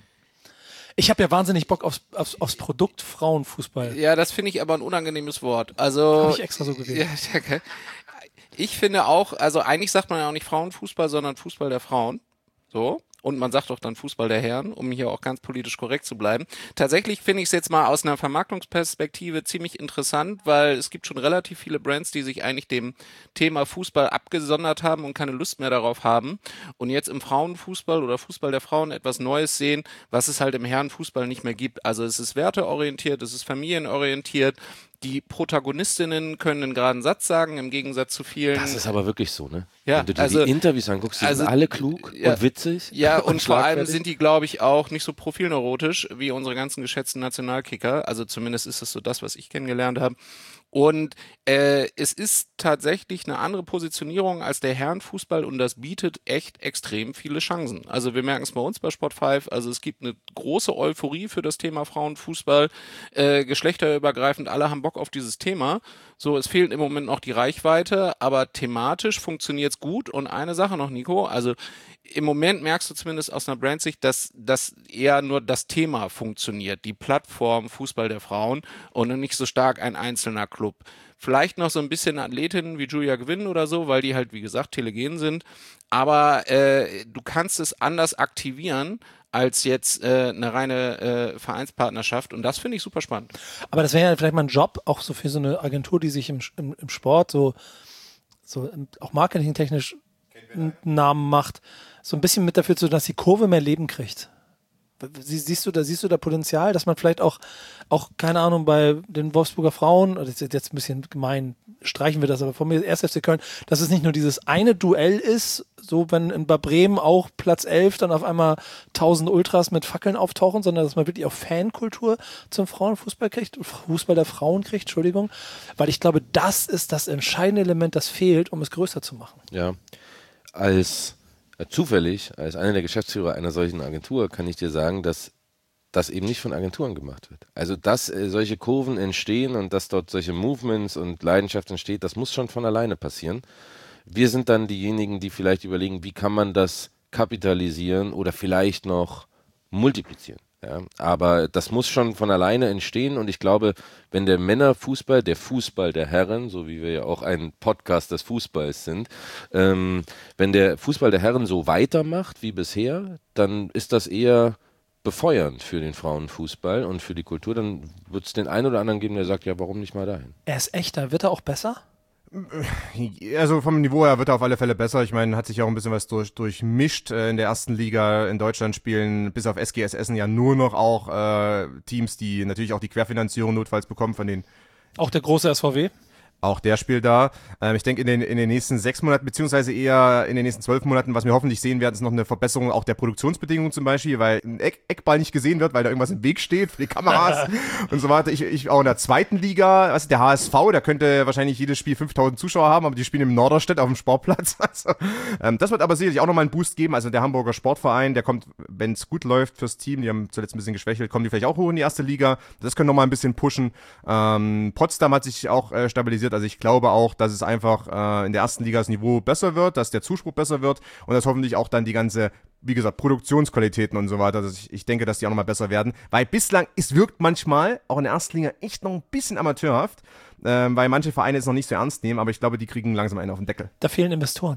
ich habe ja wahnsinnig Bock aufs, aufs, aufs Produkt Frauenfußball.
Ja, das finde ich aber ein unangenehmes Wort. Also
habe ich extra so gewählt.
Ja, okay. Ich finde auch, also eigentlich sagt man ja auch nicht Frauenfußball, sondern Fußball der Frauen. So. Und man sagt doch dann Fußball der Herren, um hier auch ganz politisch korrekt zu bleiben. Tatsächlich finde ich es jetzt mal aus einer Vermarktungsperspektive ziemlich interessant, weil es gibt schon relativ viele Brands, die sich eigentlich dem Thema Fußball abgesondert haben und keine Lust mehr darauf haben. Und jetzt im Frauenfußball oder Fußball der Frauen etwas Neues sehen, was es halt im Herrenfußball nicht mehr gibt. Also es ist werteorientiert, es ist familienorientiert. Die Protagonistinnen können einen geraden Satz sagen, im Gegensatz zu vielen.
Das ist aber wirklich so, ne?
Ja,
wenn du dir
also,
die Interviews anguckst, die
also,
sind alle klug
ja,
und witzig.
Ja, und,
und
vor allem sind die, glaube ich, auch nicht so profilneurotisch wie unsere ganzen geschätzten Nationalkicker. Also zumindest ist das so das, was ich kennengelernt habe. Und äh, es ist tatsächlich eine andere Positionierung als der Herrenfußball und das bietet echt extrem viele Chancen. Also wir merken es bei uns bei Sport fünf, also es gibt eine große Euphorie für das Thema Frauenfußball, äh, geschlechterübergreifend, alle haben Bock auf dieses Thema. So, es fehlt im Moment noch die Reichweite, aber thematisch funktioniert es gut. Und eine Sache noch, Nico, also im Moment merkst du zumindest aus einer Brandsicht, dass, dass eher nur das Thema funktioniert, die Plattform Fußball der Frauen und nicht so stark ein einzelner Club. Vielleicht noch so ein bisschen Athletinnen wie Julia Gwynn oder so, weil die halt, wie gesagt, telegen sind. Aber äh, du kannst es anders aktivieren als jetzt äh, eine reine äh, Vereinspartnerschaft. Und das finde ich super spannend.
Aber das wäre ja vielleicht mal ein Job, auch so für so eine Agentur, die sich im, im, im Sport so, so auch marketingtechnisch einen Namen macht, so ein bisschen mit dafür zu tun, dass die Kurve mehr Leben kriegt. Sie, siehst du da, siehst du da Potenzial, dass man vielleicht auch, auch, keine Ahnung, bei den Wolfsburger Frauen, das ist jetzt ein bisschen gemein, streichen wir das, aber von mir erst F C Köln, dass es nicht nur dieses eine Duell ist, so wenn in bei Bremen auch Platz elf dann auf einmal tausend Ultras mit Fackeln auftauchen, sondern dass man wirklich auch Fankultur zum Frauenfußball kriegt, Fußball der Frauen kriegt, Entschuldigung, weil ich glaube, das ist das entscheidende Element, das fehlt, um es größer zu machen.
Ja, als zufällig, als einer der Geschäftsführer einer solchen Agentur, kann ich dir sagen, dass das eben nicht von Agenturen gemacht wird. Also, dass äh, solche Kurven entstehen und dass dort solche Movements und Leidenschaft entsteht, das muss schon von alleine passieren. Wir sind dann diejenigen, die vielleicht überlegen, wie kann man das kapitalisieren oder vielleicht noch multiplizieren. Ja, aber das muss schon von alleine entstehen und ich glaube, wenn der Männerfußball, der Fußball der Herren, so wie wir ja auch ein Podcast des Fußballs sind, ähm, wenn der Fußball der Herren so weitermacht wie bisher, dann ist das eher befeuernd für den Frauenfußball und für die Kultur. Dann wird es den einen oder anderen geben, der sagt, ja, warum nicht mal dahin?
Er ist echter. Wird er auch besser?
Also vom Niveau her wird er auf alle Fälle besser. Ich meine, hat sich auch ein bisschen was durch, durchmischt. Äh, in der ersten Liga in Deutschland spielen bis auf S G S Essen ja nur noch auch äh, Teams, die natürlich auch die Querfinanzierung notfalls bekommen von den...
Auch der große S V W?
Auch der spielt da. Ähm, ich denke, in den, in den nächsten sechs Monaten, beziehungsweise eher in den nächsten zwölf Monaten, was wir hoffentlich sehen werden, ist noch eine Verbesserung auch der Produktionsbedingungen zum Beispiel, weil ein Eck, Eckball nicht gesehen wird, weil da irgendwas im Weg steht für die Kameras und so weiter. Ich, ich auch in der zweiten Liga, was ist der H S V, der könnte wahrscheinlich jedes Spiel fünftausend Zuschauer haben, aber die spielen im Norderstedt auf dem Sportplatz. Also, ähm, das wird aber sicherlich auch nochmal einen Boost geben. Also der Hamburger Sportverein, der kommt, wenn es gut läuft fürs Team, die haben zuletzt ein bisschen geschwächelt, kommen die vielleicht auch hoch in die erste Liga. Das können nochmal ein bisschen pushen. Ähm, Potsdam hat sich auch äh, stabilisiert wird. Also ich glaube auch, dass es einfach äh, in der ersten Liga das Niveau besser wird, dass der Zuspruch besser wird und dass hoffentlich auch dann die ganze, wie gesagt, Produktionsqualitäten und so weiter, also ich, ich denke, dass die auch nochmal besser werden, weil bislang, es wirkt manchmal, auch in der ersten Liga, echt noch ein bisschen amateurhaft, ähm, weil manche Vereine es noch nicht so ernst nehmen, aber ich glaube, die kriegen langsam einen auf den Deckel.
Da fehlen Investoren.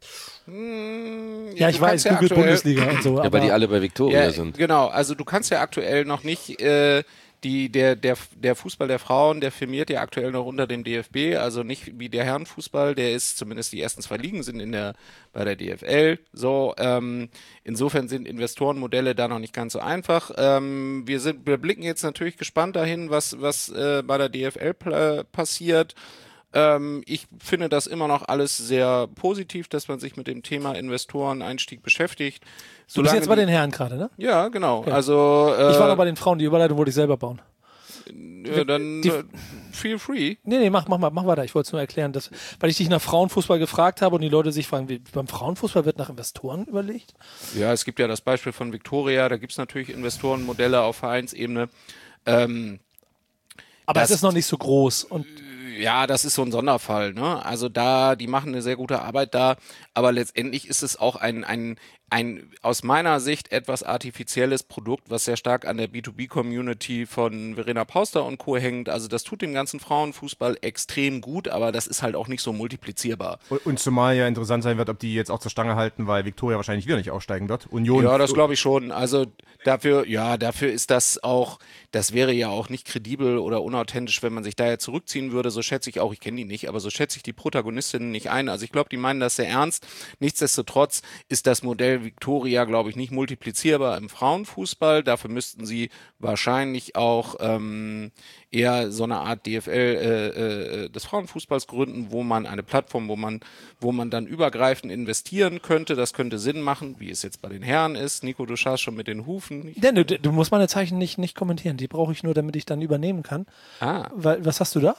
Hm,
ja, ich weiß,
ja
Google
aktuell,
Bundesliga und so.
Ja,
aber
weil die alle bei Viktoria
ja,
sind.
Genau, also du kannst ja aktuell noch nicht, äh, die, der, der, der Fußball der Frauen, der firmiert ja aktuell noch unter dem D F B, also nicht wie der Herrenfußball, der ist zumindest die ersten zwei Ligen sind in der, bei der D F L, so, ähm, insofern sind Investorenmodelle da noch nicht ganz so einfach. Ähm, wir sind, wir blicken jetzt natürlich gespannt dahin, was, was äh, bei der D F L pl- passiert. Ähm, ich finde das immer noch alles sehr positiv, dass man sich mit dem Thema Investoreneinstieg beschäftigt.
Du bist jetzt bei den Herren gerade, ne?
Ja, genau.
Okay.
Also äh,
ich war noch bei den Frauen, die Überleitung wollte ich selber bauen.
Ja, dann
die,
äh, feel free.
Nee, nee, mach, mach mal, mach weiter. Ich wollte es nur erklären, dass, weil ich dich nach Frauenfußball gefragt habe und die Leute sich fragen, wie, beim Frauenfußball wird nach Investoren überlegt?
Ja, es gibt ja das Beispiel von Viktoria, da gibt es natürlich Investorenmodelle auf Vereinsebene. Ähm,
Aber es ist noch nicht so groß und
ja, das ist so ein Sonderfall, ne? Also da, die machen eine sehr gute Arbeit da, aber letztendlich ist es auch ein, ein, ein aus meiner Sicht etwas artifizielles Produkt, was sehr stark an der B zwei B-Community von Verena Pauster und Co. hängt. Also das tut dem ganzen Frauenfußball extrem gut, aber das ist halt auch nicht so multiplizierbar.
Und, und zumal ja interessant sein wird, ob die jetzt auch zur Stange halten, weil Viktoria wahrscheinlich wieder nicht aussteigen wird. Union.
Ja, das glaube ich schon. Also dafür, ja, dafür ist das auch, das wäre ja auch nicht kredibel oder unauthentisch, wenn man sich da jetzt zurückziehen würde. So schätze ich auch, ich kenne die nicht, aber so schätze ich die Protagonistinnen nicht ein. Also ich glaube, die meinen das sehr ernst. Nichtsdestotrotz ist das Modell Viktoria, glaube ich, nicht multiplizierbar im Frauenfußball. Dafür müssten sie wahrscheinlich auch ähm, eher so eine Art D F L äh, äh, des Frauenfußballs gründen, wo man eine Plattform, wo man, wo man dann übergreifend investieren könnte. Das könnte Sinn machen, wie es jetzt bei den Herren ist. Nico, du schaust schon mit den Hufen.
Ja, du, du musst meine Zeichen nicht, nicht kommentieren. Die brauche ich nur, damit ich dann übernehmen kann.
Ah.
Weil, was hast du da?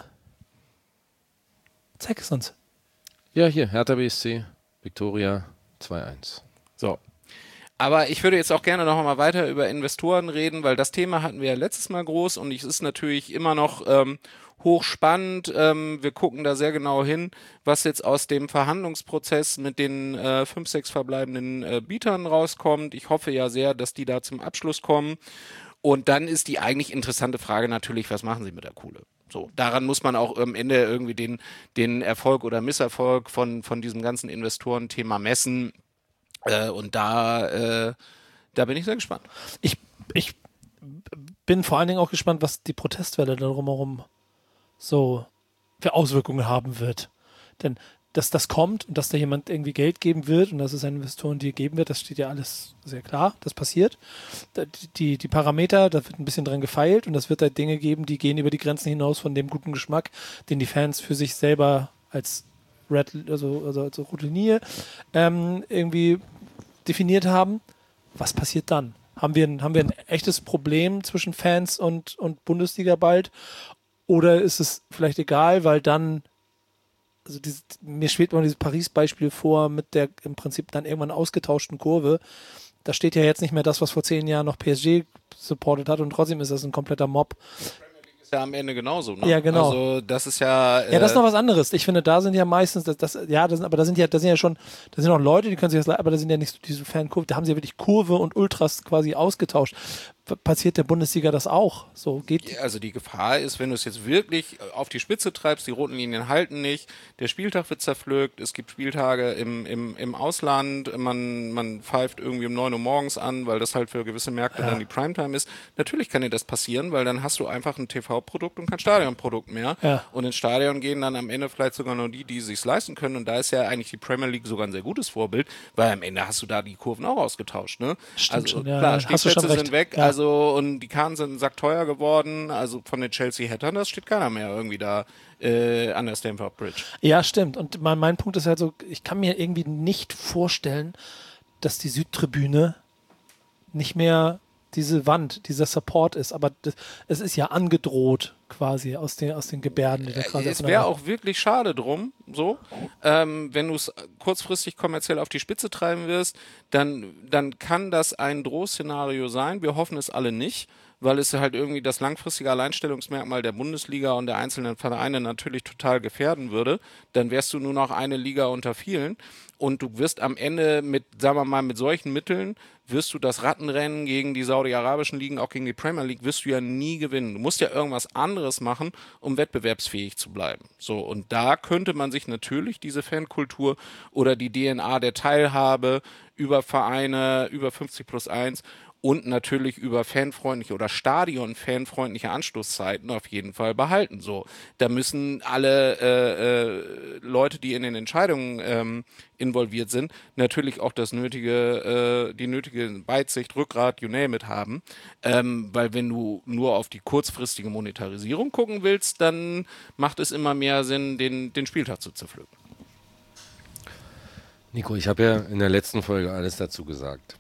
Zeig es uns.
Ja, hier, Hertha B S C, Viktoria zwei eins.
So. Aber ich würde jetzt auch gerne noch mal weiter über Investoren reden, weil das Thema hatten wir ja letztes Mal groß und es ist natürlich immer noch ähm, hochspannend. Ähm, wir gucken da sehr genau hin, was jetzt aus dem Verhandlungsprozess mit den äh, fünf, sechs verbleibenden äh, Bietern rauskommt. Ich hoffe ja sehr, dass die da zum Abschluss kommen. Und dann ist die eigentlich interessante Frage natürlich, was machen sie mit der Kohle? So, daran muss man auch am Ende irgendwie den, den Erfolg oder Misserfolg von, von diesem ganzen Investorenthema messen. Äh, und da, äh, da bin ich sehr gespannt.
Ich, ich bin vor allen Dingen auch gespannt, was die Protestwelle da drumherum so für Auswirkungen haben wird. Denn dass das kommt und dass da jemand irgendwie Geld geben wird und dass es einen Investoren dir geben wird, das steht ja alles sehr klar, das passiert. Die, die Parameter, da wird ein bisschen dran gefeilt und das wird halt Dinge geben, die gehen über die Grenzen hinaus von dem guten Geschmack, den die Fans für sich selber als Red, also, also als rote Linie ähm, irgendwie definiert haben. Was passiert dann? Haben wir ein, haben wir ein echtes Problem zwischen Fans und, und Bundesliga bald? Oder ist es vielleicht egal, weil dann also dieses, mir schwebt mal dieses Paris-Beispiel vor mit der im Prinzip dann irgendwann ausgetauschten Kurve. Da steht ja jetzt nicht mehr das, was vor zehn Jahren noch P S G supportet hat und trotzdem ist das ein kompletter Mob.
Ist ja am Ende genauso, ne?
Ja, genau.
Also das ist ja... Äh
ja, das ist noch was anderes. Ich finde, da sind ja meistens, das, das, ja, das, aber da sind ja, da sind ja schon, da sind auch Leute, die können sich das leisten, aber da sind ja nicht so diese Fankurve, da haben sie ja wirklich Kurve und Ultras quasi ausgetauscht. Passiert der Bundesliga das auch? So geht.
Also die Gefahr ist, wenn du es jetzt wirklich auf die Spitze treibst, die roten Linien halten nicht, der Spieltag wird zerpflückt, es gibt Spieltage im, im, im Ausland, man, man pfeift irgendwie um neun Uhr morgens an, weil das halt für gewisse Märkte ja. dann die Primetime ist. Natürlich kann dir das passieren, weil dann hast du einfach ein T V-Produkt und kein Stadionprodukt mehr.
Ja.
Und ins Stadion gehen dann am Ende vielleicht sogar nur die, die es sich leisten können. Und da ist ja eigentlich die Premier League sogar ein sehr gutes Vorbild, weil am Ende hast du da die Kurven auch ausgetauscht. Ne?
Stimmt
also
schon, ja,
klar,
hast du schon
Stehplätze
recht.
sind weg,
Ja.
also und die Karten sind sackteuer geworden, also von den Chelsea-Hattern, das steht keiner mehr irgendwie da äh, an der Stamford Bridge.
Ja, stimmt. Und mein, mein Punkt ist halt so, ich kann mir irgendwie nicht vorstellen, dass die Südtribüne nicht mehr diese Wand, dieser Support ist, aber das, es ist ja angedroht quasi aus den, aus den Gebärden, die da quasi
Es wäre auch wirklich schade drum, so. Ähm, wenn du es kurzfristig kommerziell auf die Spitze treiben wirst, dann, dann kann das ein Drohszenario sein. Wir hoffen es alle nicht, weil es halt irgendwie das langfristige Alleinstellungsmerkmal der Bundesliga und der einzelnen Vereine natürlich total gefährden würde. Dann wärst du nur noch eine Liga unter vielen und du wirst am Ende mit, sagen wir mal, mit solchen Mitteln wirst du das Rattenrennen gegen die saudi-arabischen Ligen, auch gegen die Premier League, wirst du ja nie gewinnen. Du musst ja irgendwas anderes machen, um wettbewerbsfähig zu bleiben. So, und da könnte man sich natürlich diese Fankultur oder die D N A der Teilhabe über Vereine, über fünfzig plus eins und natürlich über fanfreundliche oder Stadion-fanfreundliche Anstoßzeiten auf jeden Fall behalten. So, da müssen alle äh, äh, Leute, die in den Entscheidungen ähm, involviert sind, natürlich auch das nötige, äh, die nötige Weitsicht, Rückgrat, you name it haben. Ähm, weil wenn du nur auf die kurzfristige Monetarisierung gucken willst, dann macht es immer mehr Sinn, den, den Spieltag zu zerpflücken.
Nico, ich habe ja in der letzten Folge alles dazu gesagt.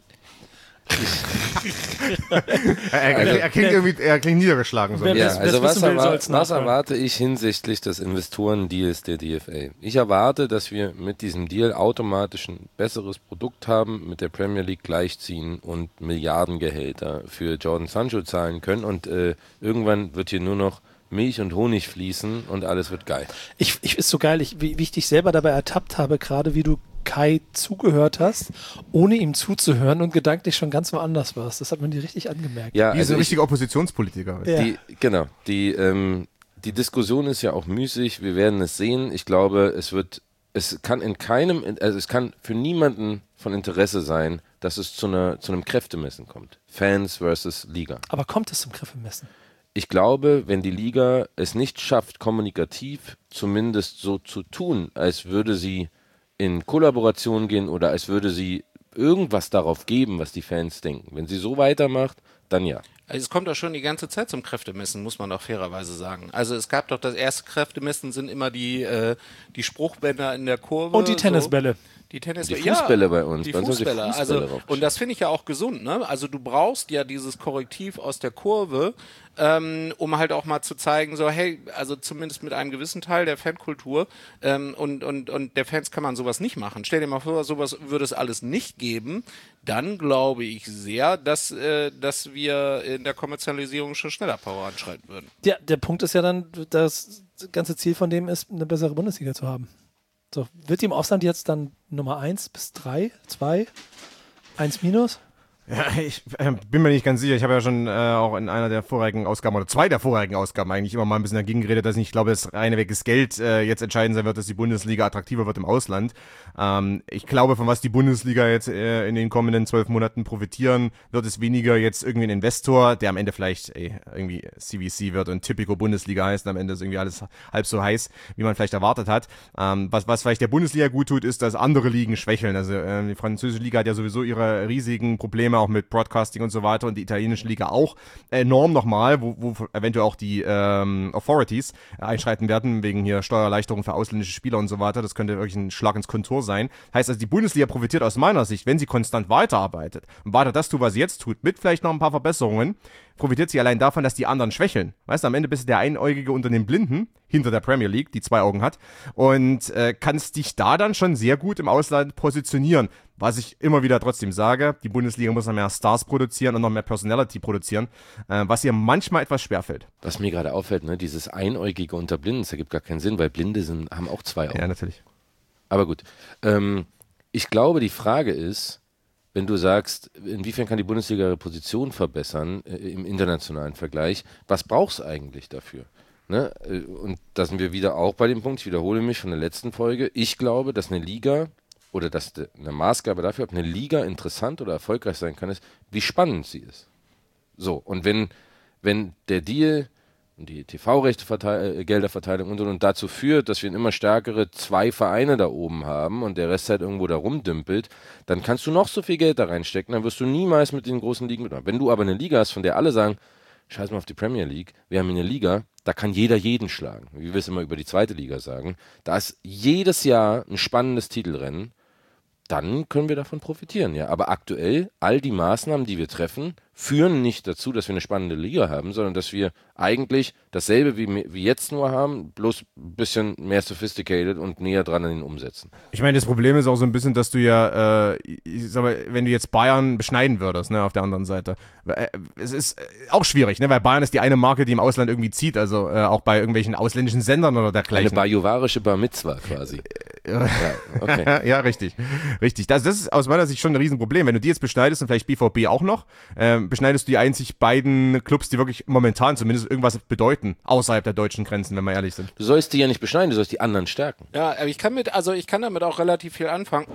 er, er,
also,
er, klingt irgendwie, er klingt niedergeschlagen. So.
Ja, also was, erwart, was erwarte ich hinsichtlich des Investorendeals der D F A? Ich erwarte, dass wir mit diesem Deal automatisch ein besseres Produkt haben, mit der Premier League gleichziehen und Milliardengehälter für Jordan Sancho zahlen können und äh, irgendwann wird hier nur noch Milch und Honig fließen und alles wird geil.
Ich, ich ist so geil, ich, wie, wie ich dich selber dabei ertappt habe, gerade wie du Kai zugehört hast, ohne ihm zuzuhören und gedanklich schon ganz woanders warst. Das hat man dir richtig angemerkt.
Ja,
die
also
ist ein richtiger Oppositionspolitiker.
Ja.
Die, genau. Die, ähm, die Diskussion ist ja auch müßig. Wir werden es sehen. Ich glaube, es wird, es kann in keinem, also es kann für niemanden von Interesse sein, dass es zu einer, zu einem Kräftemessen kommt. Fans versus Liga.
Aber kommt es zum Kräftemessen?
Ich glaube, wenn die Liga es nicht schafft, kommunikativ zumindest so zu tun, als würde sie in Kollaboration gehen oder als würde sie irgendwas darauf geben, was die Fans denken. Wenn sie so weitermacht, dann ja.
Also es kommt doch schon die ganze Zeit zum Kräftemessen, muss man doch fairerweise sagen. Also es gab doch das erste Kräftemessen, sind immer die, äh, die Spruchbänder in der Kurve.
Und die Tennisbälle.
So. Die Tennisbälle,
die Fußbälle
ja,
bei uns.
Die
bei uns
Fußbälle.
die Fußbälle
also, und das finde ich ja auch gesund. Ne? Also du brauchst ja dieses Korrektiv aus der Kurve, ähm, um halt auch mal zu zeigen, so hey, also zumindest mit einem gewissen Teil der Fankultur ähm, und, und, und der Fans kann man sowas nicht machen. Stell dir mal vor, sowas würde es alles nicht geben, dann glaube ich sehr, dass, äh, dass wir in der Kommerzialisierung schon schneller Power anschreiten würden.
Ja, der Punkt ist ja dann, das ganze Ziel von dem ist, eine bessere Bundesliga zu haben. So, wird die im Ausland jetzt dann Nummer eins bis drei, zwei, eins minus?
Ja, ich äh, bin mir nicht ganz sicher. Ich habe ja schon äh, auch in einer der vorherigen Ausgaben oder zwei der vorherigen Ausgaben eigentlich immer mal ein bisschen dagegen geredet, dass ich nicht glaube, dass reinweges Geld äh, jetzt entscheidend sein wird, dass die Bundesliga attraktiver wird im Ausland. Ähm, ich glaube, von was die Bundesliga jetzt äh, in den kommenden zwölf Monaten profitieren, wird es weniger jetzt irgendwie ein Investor, der am Ende vielleicht ey, irgendwie C V C wird und Typico Bundesliga heißt und am Ende ist irgendwie alles halb so heiß, wie man vielleicht erwartet hat. Ähm, was, was vielleicht der Bundesliga gut tut, ist, dass andere Ligen schwächeln. Also äh, die französische Liga hat ja sowieso ihre riesigen Probleme auch mit Broadcasting und so weiter und die italienische Liga auch enorm nochmal, wo, wo eventuell auch die ähm, Authorities einschreiten werden, wegen hier Steuererleichterungen für ausländische Spieler und so weiter. Das könnte wirklich ein Schlag ins Kontor sein. Heißt also, die Bundesliga profitiert aus meiner Sicht, wenn sie konstant weiterarbeitet und weiter das tut, was sie jetzt tut, mit vielleicht noch ein paar Verbesserungen, profitiert sie allein davon, dass die anderen schwächeln. Weißt du, am Ende bist du der Einäugige unter den Blinden, hinter der Premier League, die zwei Augen hat, und äh, kannst dich da dann schon sehr gut im Ausland positionieren. Was ich immer wieder trotzdem sage, die Bundesliga muss noch mehr Stars produzieren und noch mehr Personality produzieren, äh, was ihr manchmal etwas schwerfällt.
Was mir gerade auffällt, ne, dieses Einäugige unter Blinden, das ergibt gar keinen Sinn, weil Blinde sind, haben auch zwei Augen.
Ja, natürlich.
Aber gut, ähm, ich glaube, die Frage ist, wenn du sagst, inwiefern kann die Bundesliga ihre Position verbessern äh, im internationalen Vergleich, was brauchst du eigentlich dafür? Ne? Und da sind wir wieder auch bei dem Punkt, ich wiederhole mich von der letzten Folge, ich glaube, dass eine Liga oder dass eine Maßgabe dafür, ob eine Liga interessant oder erfolgreich sein kann, ist, wie spannend sie ist. So, und wenn, wenn der Deal und die T V-Rechte-Gelderverteilung und, und, und dazu führt, dass wir immer stärkere zwei Vereine da oben haben und der Rest halt irgendwo da rumdümpelt, dann kannst du noch so viel Geld da reinstecken, dann wirst du niemals mit den großen Ligen mitmachen. Wenn du aber eine Liga hast, von der alle sagen, scheiß mal auf die Premier League, wir haben hier eine Liga, da kann jeder jeden schlagen, wie wir es immer über die zweite Liga sagen, da ist jedes Jahr ein spannendes Titelrennen, dann können wir davon profitieren, ja. Aber aktuell, all die Maßnahmen, die wir treffen, führen nicht dazu, dass wir eine spannende Liga haben, sondern dass wir eigentlich dasselbe wie, wie jetzt nur haben, bloß ein bisschen mehr sophisticated und näher dran an den Umsätzen.
Ich meine, das Problem ist auch so ein bisschen, dass du ja, äh, ich sag mal, wenn du jetzt Bayern beschneiden würdest, ne, auf der anderen Seite, äh, es ist auch schwierig, ne, weil Bayern ist die eine Marke, die im Ausland irgendwie zieht, also äh, auch bei irgendwelchen ausländischen Sendern oder dergleichen.
Eine bajuwarische Bar Mitzwa quasi.
Ja, okay. Ja, richtig. Richtig. Das, das ist aus meiner Sicht schon ein Riesenproblem. Wenn du die jetzt beschneidest und vielleicht B V B auch noch, ähm, beschneidest du die einzig beiden Clubs, die wirklich momentan zumindest irgendwas bedeuten, außerhalb der deutschen Grenzen, wenn wir ehrlich sind.
Du sollst die ja nicht beschneiden, du sollst die anderen stärken.
Ja, aber ich kann mit, also ich kann damit auch relativ viel anfangen,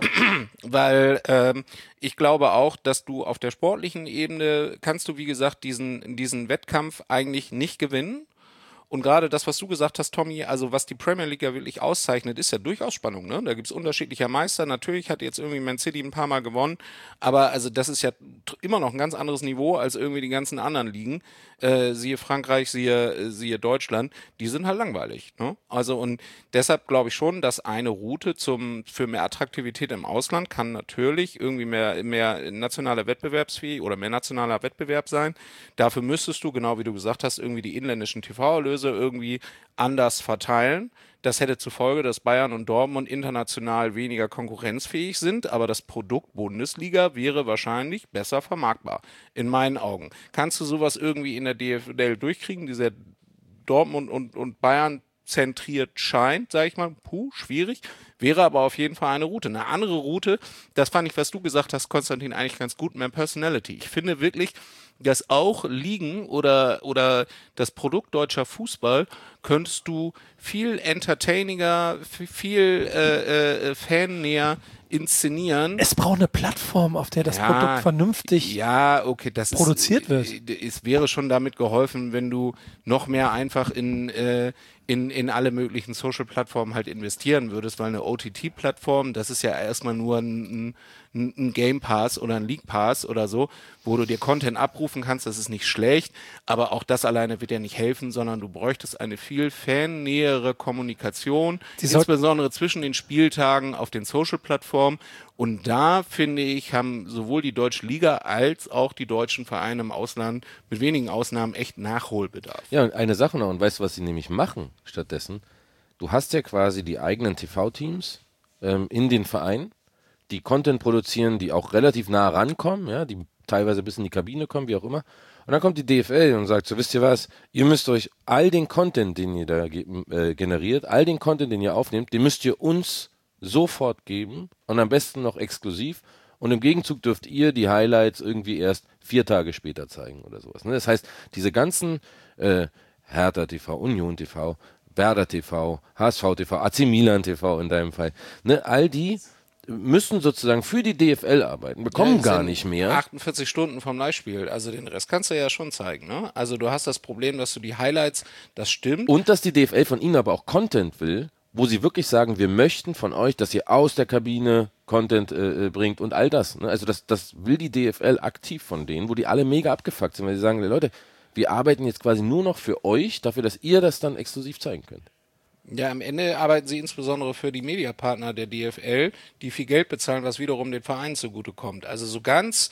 weil ähm, ich glaube auch, dass du auf der sportlichen Ebene kannst du, wie gesagt, diesen, diesen Wettkampf eigentlich nicht gewinnen. Und gerade das, was du gesagt hast, Tommy, also was die Premier League ja wirklich auszeichnet, ist ja durchaus Spannung, ne? Da gibt's unterschiedliche Meister. Natürlich hat jetzt irgendwie Man City ein paar Mal gewonnen, aber also das ist ja immer noch ein ganz anderes Niveau als irgendwie die ganzen anderen Ligen. Äh, siehe Frankreich, siehe, siehe Deutschland, die sind halt langweilig, ne? Also und deshalb glaube ich schon, dass eine Route zum für mehr Attraktivität im Ausland kann natürlich irgendwie mehr, mehr nationaler Wettbewerbsfähig oder mehr nationaler Wettbewerb sein. Dafür müsstest du, genau wie du gesagt hast, irgendwie die inländischen T V-Erlöse irgendwie anders verteilen. Das hätte zur Folge, dass Bayern und Dortmund international weniger konkurrenzfähig sind, aber das Produkt Bundesliga wäre wahrscheinlich besser vermarktbar, in meinen Augen. Kannst du sowas irgendwie in der D F L durchkriegen, dieser Dortmund und, und Bayern zentriert scheint, sage ich mal, puh, schwierig, wäre aber auf jeden Fall eine Route. Eine andere Route, das fand ich, was du gesagt hast, Konstantin, eigentlich ganz gut, mehr Personality. Ich finde wirklich, dass auch Ligen oder, oder das Produkt deutscher Fußball könntest du viel entertainiger, viel äh, äh, fannäher inszenieren.
Es braucht eine Plattform, auf der das
ja,
Produkt vernünftig
ja, okay, das
produziert
ist,
wird.
Es wäre schon damit geholfen, wenn du noch mehr einfach in, äh, in, in alle möglichen Social-Plattformen halt investieren würdest, weil eine O T T-Plattform, das ist ja erstmal nur ein, ein, ein Game Pass oder ein League Pass oder so, wo du dir Content abrufen kannst, das ist nicht schlecht, aber auch das alleine wird ja nicht helfen, sondern du bräuchtest eine viel fannähere Kommunikation, insbesondere zwischen den Spieltagen auf den Social-Plattformen. Und da, finde ich, haben sowohl die Deutsche Liga als auch die deutschen Vereine im Ausland mit wenigen Ausnahmen echt Nachholbedarf.
Ja, und eine Sache noch, und weißt du, was sie nämlich machen stattdessen? Du hast ja quasi die eigenen T V-Teams ähm, in den Vereinen, die Content produzieren, die auch relativ nah rankommen, ja, die teilweise bis in die Kabine kommen, wie auch immer. Und dann kommt die D F L und sagt so, wisst ihr was, ihr müsst euch all den Content, den ihr da äh, generiert, all den Content, den ihr aufnehmt, den müsst ihr uns sofort geben und am besten noch exklusiv. Und im Gegenzug dürft ihr die Highlights irgendwie erst vier Tage später zeigen oder sowas. Ne? Das heißt, diese ganzen äh, Hertha T V, Union T V, Werder T V, H S V T V, A C Milan T V in deinem Fall, ne? All die müssen sozusagen für die D F L arbeiten, bekommen ja, gar nicht mehr.
achtundvierzig Stunden vom Live-Spiel, also den Rest kannst du ja schon zeigen. Ne? Also du hast das Problem, dass du die Highlights, das stimmt.
Und dass die D F L von ihnen aber auch Content will, wo sie wirklich sagen, wir möchten von euch, dass ihr aus der Kabine Content äh, bringt und all das. Ne? Also das, das will die D F L aktiv von denen, wo die alle mega abgefuckt sind, weil sie sagen, Leute, wir arbeiten jetzt quasi nur noch für euch, dafür, dass ihr das dann exklusiv zeigen könnt.
Ja, am Ende arbeiten sie insbesondere für die Mediapartner der D F L, die viel Geld bezahlen, was wiederum den Vereinen zugutekommt. Also so ganz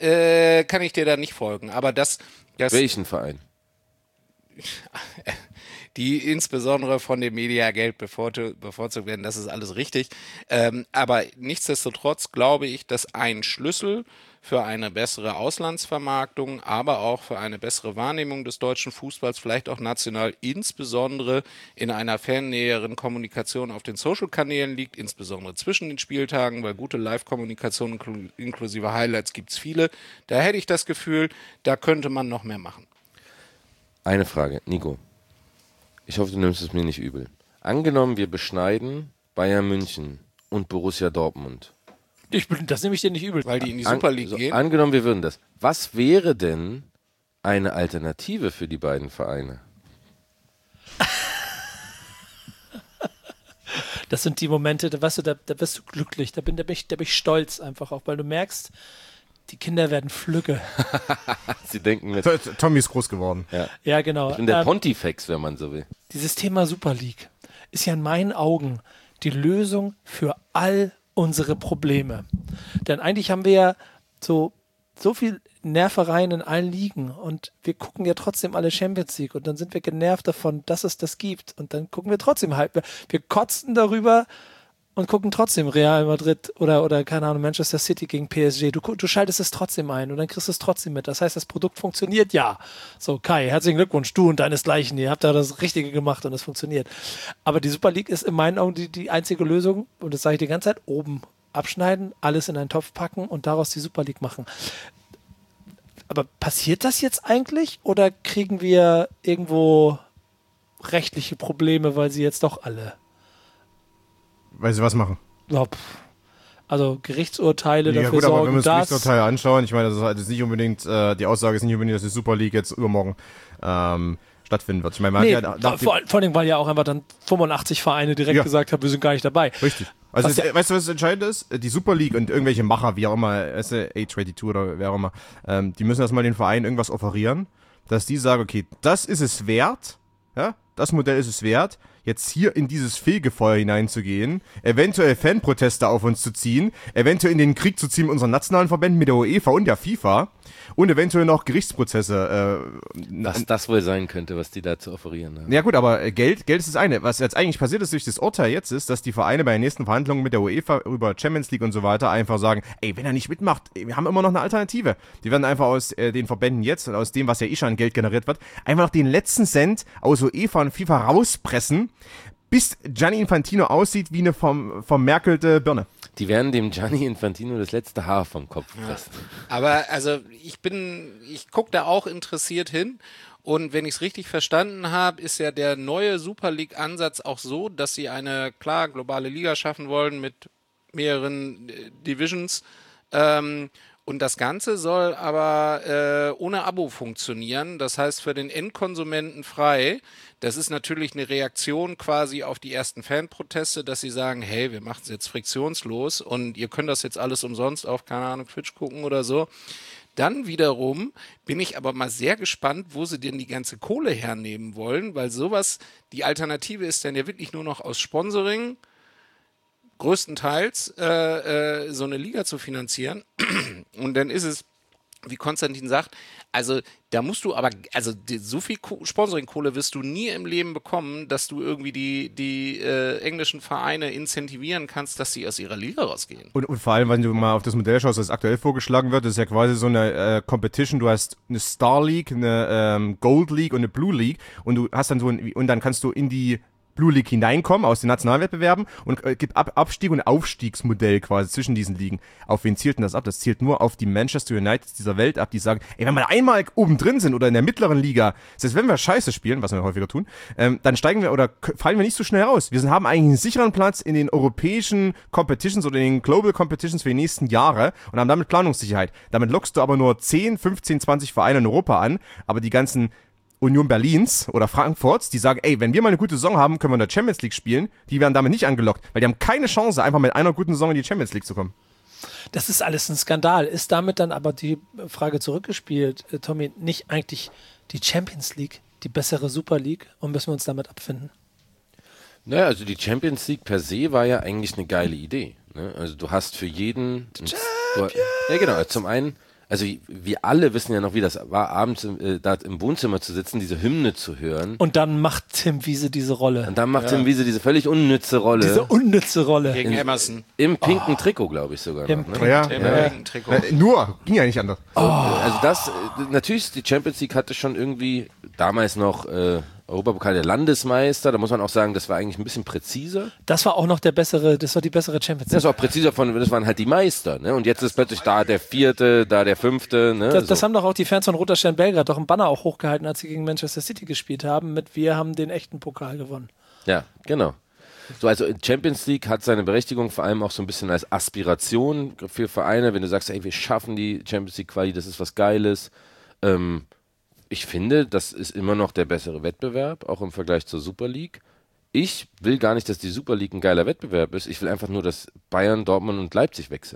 äh, kann ich dir da nicht folgen. Aber das, das
welchen Verein?
Die insbesondere von dem Mediageld bevorzugt werden, das ist alles richtig. Ähm, aber nichtsdestotrotz glaube ich, dass ein Schlüssel für eine bessere Auslandsvermarktung, aber auch für eine bessere Wahrnehmung des deutschen Fußballs, vielleicht auch national, insbesondere in einer fannäheren Kommunikation auf den Social-Kanälen liegt, insbesondere zwischen den Spieltagen, weil gute Live-Kommunikation inkl- inklusive Highlights gibt es viele. Da hätte ich das Gefühl, da könnte man noch mehr machen.
Eine Frage, Nico. Ich hoffe, du nimmst es mir nicht übel. Angenommen, wir beschneiden Bayern München und Borussia Dortmund.
Ich, das nehme ich dir nicht übel.
Weil die in die Super League
An, so,
gehen?
Angenommen, wir würden das. Was wäre denn eine Alternative für die beiden Vereine?
Das sind die Momente, da, weißt du, da, da wirst du glücklich, da bin, da, bin ich, da bin ich stolz einfach auch, weil du merkst, die Kinder werden flügge.
Sie denken mit.
Tommy ist groß geworden.
Ja,
ja genau.
Ich bin der
ähm,
Pontifex, wenn man so will.
Dieses Thema Super League ist ja in meinen Augen die Lösung für all unsere Probleme. Denn eigentlich haben wir ja so so viel Nervereien in allen Ligen und wir gucken ja trotzdem alle Champions League und dann sind wir genervt davon, dass es das gibt und dann gucken wir trotzdem halb. Wir kotzen darüber und gucken trotzdem Real Madrid oder, oder keine Ahnung, Manchester City gegen P S G. Du, du schaltest es trotzdem ein und dann kriegst du es trotzdem mit. Das heißt, das Produkt funktioniert ja. So, Kai, herzlichen Glückwunsch, du und deinesgleichen. Ihr habt da das Richtige gemacht und es funktioniert. Aber die Super League ist in meinen Augen die, die einzige Lösung und das sage ich die ganze Zeit, oben abschneiden, alles in einen Topf packen und daraus die Super League machen. Aber passiert das jetzt eigentlich oder kriegen wir irgendwo rechtliche Probleme, weil sie jetzt doch alle...
Weil sie was machen?
Ja, pff. Also Gerichtsurteile
ja,
dafür
gut, aber
sorgen,
wenn wir uns
dass...
Gerichtsurteile anschauen, ich meine, das ist halt nicht unbedingt, äh, die Aussage ist nicht unbedingt, dass die Super League jetzt übermorgen ähm, stattfinden wird. Ich meine, man
nee,
hat ja... Da,
vor, vor allem, weil ja auch einfach dann fünfundachtzig Vereine direkt
ja.
gesagt haben, wir sind gar nicht dabei.
Richtig. Also, es,
ja,
weißt du, was entscheidend ist? Die Super League und irgendwelche Macher, wie auch immer, A zweiundzwanzig oder wer auch immer, ähm, die müssen erstmal den Vereinen irgendwas offerieren, dass die sagen, okay, das ist es wert, ja, das Modell ist es wert, jetzt hier in dieses Fegefeuer hineinzugehen, eventuell Fanproteste auf uns zu ziehen, eventuell in den Krieg zu ziehen mit unseren nationalen Verbänden, mit der UEFA und der FIFA und eventuell noch Gerichtsprozesse. Äh,
was das wohl sein könnte, was die da zu offerieren haben.
Ja gut, aber Geld, Geld ist das eine. Was jetzt eigentlich passiert ist durch das Urteil jetzt ist, dass die Vereine bei den nächsten Verhandlungen mit der UEFA über Champions League und so weiter einfach sagen, ey, wenn er nicht mitmacht, ey, wir haben immer noch eine Alternative. Die werden einfach aus äh, den Verbänden jetzt und aus dem, was ja eh schon an Geld generiert wird, einfach noch den letzten Cent aus UEFA und FIFA rauspressen, bis Gianni Infantino aussieht wie eine vom, vermerkelte Birne.
Die werden dem Gianni Infantino das letzte Haar vom Kopf pressen.
Ja. Aber also ich bin, ich gucke da auch interessiert hin und wenn ich es richtig verstanden habe, ist ja der neue Super League-Ansatz auch so, dass sie eine, klar, globale Liga schaffen wollen mit mehreren äh, Divisions ähm, und das Ganze soll aber äh, ohne Abo funktionieren, das heißt für den Endkonsumenten frei. Das ist natürlich eine Reaktion quasi auf die ersten Fanproteste, dass sie sagen, hey, wir machen es jetzt friktionslos und ihr könnt das jetzt alles umsonst auf, keine Ahnung, Twitch gucken oder so. Dann wiederum bin ich aber mal sehr gespannt, wo sie denn die ganze Kohle hernehmen wollen, weil sowas, die Alternative ist dann ja wirklich nur noch aus Sponsoring, größtenteils äh, äh, so eine Liga zu finanzieren. Und dann ist es, wie Konstantin sagt, also da musst du aber, also die, so viel Ko- Sponsoring-Kohle wirst du nie im Leben bekommen, dass du irgendwie die, die äh, englischen Vereine incentivieren kannst, dass sie aus ihrer Liga rausgehen.
Und, und vor allem, wenn du mal auf das Modell schaust, das aktuell vorgeschlagen wird, das ist ja quasi so eine äh, Competition, du hast eine Star League, eine ähm, Gold League und eine Blue League und du hast dann so ein, und dann kannst du in die Blue League hineinkommen aus den Nationalwettbewerben und äh, gibt Ab- Abstieg- und Aufstiegsmodell quasi zwischen diesen Ligen. Auf wen zielt denn das ab? Das zielt nur auf die Manchester Uniteds dieser Welt ab, die sagen, ey, wenn wir einmal oben drin sind oder in der mittleren Liga, selbst wenn wir Scheiße spielen, was wir häufiger tun, ähm, dann steigen wir oder k- fallen wir nicht so schnell raus. Wir sind, haben eigentlich einen sicheren Platz in den europäischen Competitions oder in den Global Competitions für die nächsten Jahre und haben damit Planungssicherheit. Damit lockst du aber nur zehn, fünfzehn, zwanzig Vereine in Europa an, aber die ganzen Union Berlins oder Frankfurts, die sagen, ey, wenn wir mal eine gute Saison haben, können wir in der Champions League spielen, die werden damit nicht angelockt, weil die haben keine Chance, einfach mit einer guten Saison in die Champions League zu kommen.
Das ist alles ein Skandal. Ist damit dann aber die Frage zurückgespielt, äh, Tommy, nicht eigentlich die Champions League, die bessere Super League und müssen wir uns damit abfinden?
Naja, also die Champions League per se war ja eigentlich eine geile Idee. Ne? Also du hast für jeden... Du, ja genau, zum einen... Also wir alle wissen ja noch, wie das war, abends im, äh, da im Wohnzimmer zu sitzen, diese Hymne zu hören.
Und dann macht Tim Wiese diese Rolle.
Und dann macht
ja.
Tim Wiese diese völlig unnütze Rolle.
Diese unnütze Rolle.
Gegen
in,
Emerson.
Im pinken
oh.
Trikot, glaube ich sogar.
Im
noch, ne?
Ja,
Im
ja.
pinken Trikot.
Äh, nur, ging ja nicht anders.
So, oh. Also das, natürlich, die Champions League hatte schon irgendwie damals noch äh, Europapokal der Landesmeister, da muss man auch sagen, das war eigentlich ein bisschen präziser.
Das war auch noch der bessere, das war die bessere Champions League.
Das war auch präziser von, das waren halt die Meister, ne? Und jetzt ist plötzlich da der Vierte, da der Fünfte, ne?
Das, das
so.
haben doch auch die Fans von Roter Stern Belgrad doch im Banner auch hochgehalten, als sie gegen Manchester City gespielt haben, mit wir haben den echten Pokal gewonnen.
Ja, genau. So, also Champions League hat seine Berechtigung vor allem auch so ein bisschen als Aspiration für Vereine, wenn du sagst, ey, wir schaffen die Champions League Quali, das ist was Geiles. Ähm, ich finde, das ist immer noch der bessere Wettbewerb, auch im Vergleich zur Super League. Ich will gar nicht, dass die Super League ein geiler Wettbewerb ist. Ich will einfach nur, dass Bayern, Dortmund und Leipzig weg sind.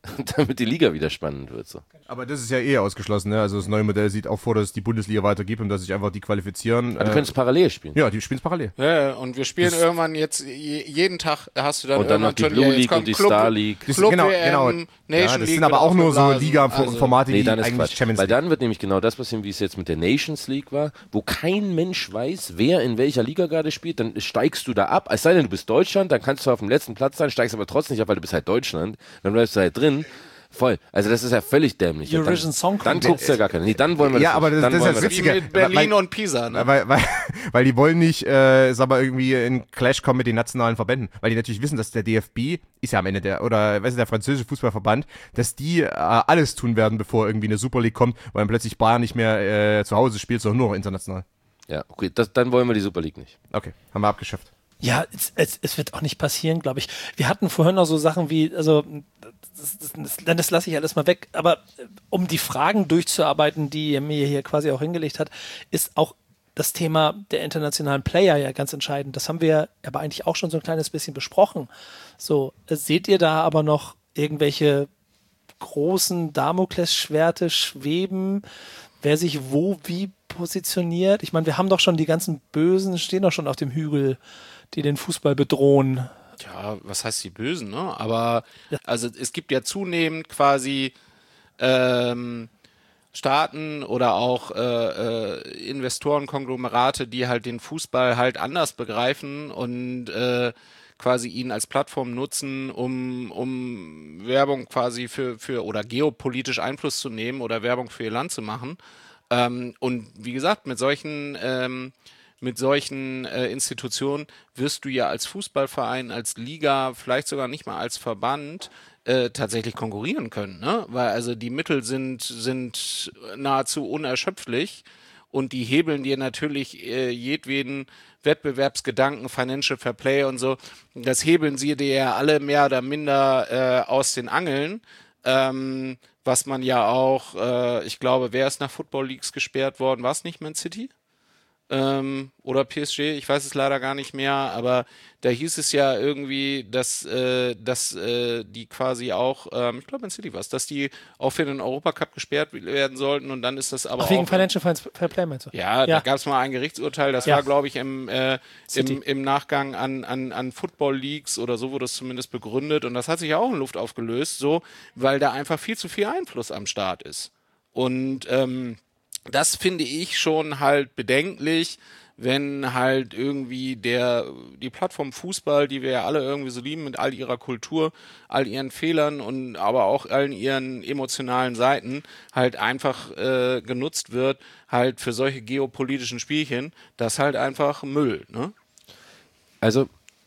damit die Liga wieder spannend wird. So.
Aber das ist ja eh ausgeschlossen, ne? Also das neue Modell sieht auch vor, dass es die Bundesliga weitergibt und dass sich einfach die qualifizieren.
Aber du könntest parallel spielen.
Ja, die spielen es parallel.
Ja, und wir spielen
das
irgendwann jetzt, jeden Tag hast du dann
und dann noch die Blue League und die
Club,
Star League.
Club
das, genau,
W M,
genau.
Nation
Ja, das
League
sind aber auch nur so Liga-Formate,
nee,
die
dann ist
eigentlich
Quatsch.
Champions
Weil
League.
dann wird nämlich genau das passieren, wie es jetzt mit der Nations League war, wo kein Mensch weiß, wer in welcher Liga gerade spielt. Dann steigst du da ab. Es sei denn, du bist Deutschland, dann kannst du auf dem letzten Platz sein, steigst aber trotzdem nicht ab, weil du bist halt Deutschland. Dann bleibst du halt drin. Voll. Also das ist ja völlig dämlich.
Eurovision
dann,
Song
Dann guckt's ja gar keiner. Nee, dann wollen wir das
Ja, aber das,
dann
das ist
wollen
das
wir
Witzige.
Wie mit Berlin
weil,
und Pisa, ne?
Weil, weil, weil die wollen nicht, äh, sag mal, irgendwie in Clash kommen mit den nationalen Verbänden. Weil die natürlich wissen, dass der D F B, ist ja am Ende der, oder, weißt du, der französische Fußballverband, dass die äh, alles tun werden, bevor irgendwie eine Super League kommt, weil dann plötzlich Bayern nicht mehr äh, zu Hause spielt, sondern nur noch international.
Ja, okay, das, dann wollen wir die Super League nicht.
Okay, haben wir abgeschafft.
Ja, es, es, es wird auch nicht passieren, glaube ich. Wir hatten vorhin noch so Sachen wie, also das, das, das, das lasse ich alles mal weg, aber um die Fragen durchzuarbeiten, die er mir hier quasi auch hingelegt hat, ist auch das Thema der internationalen Player ja ganz entscheidend. Das haben wir aber eigentlich auch schon so ein kleines bisschen besprochen. So, seht ihr da aber noch irgendwelche großen Damoklesschwerte schweben, wer sich wo wie positioniert? Ich meine, wir haben doch schon die ganzen Bösen, stehen doch schon auf dem Hügel, die den Fußball bedrohen.
Ja, was heißt die Bösen, ne? Aber also es gibt ja zunehmend quasi ähm, Staaten oder auch äh, äh, Investorenkonglomerate, die halt den Fußball halt anders begreifen und äh, quasi ihn als Plattform nutzen, um, um Werbung quasi für, für oder geopolitisch Einfluss zu nehmen oder Werbung für ihr Land zu machen. Ähm, und wie gesagt, mit solchen ähm, mit solchen äh, Institutionen wirst du ja als Fußballverein, als Liga, vielleicht sogar nicht mal als Verband äh, tatsächlich konkurrieren können, ne? Weil also die Mittel sind, sind nahezu unerschöpflich und die hebeln dir natürlich äh, jedweden Wettbewerbsgedanken, Financial Fair Play und so, das hebeln sie dir ja alle mehr oder minder äh, aus den Angeln. Ähm, was man ja auch, äh, ich glaube, wer ist nach Football Leagues gesperrt worden? War es nicht Man City? Ähm, oder P S G, ich weiß es leider gar nicht mehr, aber da hieß es ja irgendwie, dass, äh, dass äh, die quasi auch, ähm, ich glaube Man City war es, dass die auch für den Europacup gesperrt werden sollten und dann ist das aber
Ach,
auch...
wegen Financial Fair Play meinst du?
Ja,
ja.
da gab es mal ein Gerichtsurteil, das
ja.
war glaube ich im, äh, im, im Nachgang an, an, an Football Leagues oder so wurde es zumindest begründet und das hat sich ja auch in Luft aufgelöst, so, weil da einfach viel zu viel Einfluss am Start ist. Und ähm, das finde ich schon halt bedenklich, wenn halt irgendwie der die Plattform Fußball, die wir ja alle irgendwie so lieben mit all ihrer Kultur, all ihren Fehlern und aber auch allen ihren emotionalen Seiten halt einfach äh, genutzt wird, halt für solche geopolitischen Spielchen, das ist halt einfach Müll, ne?
Also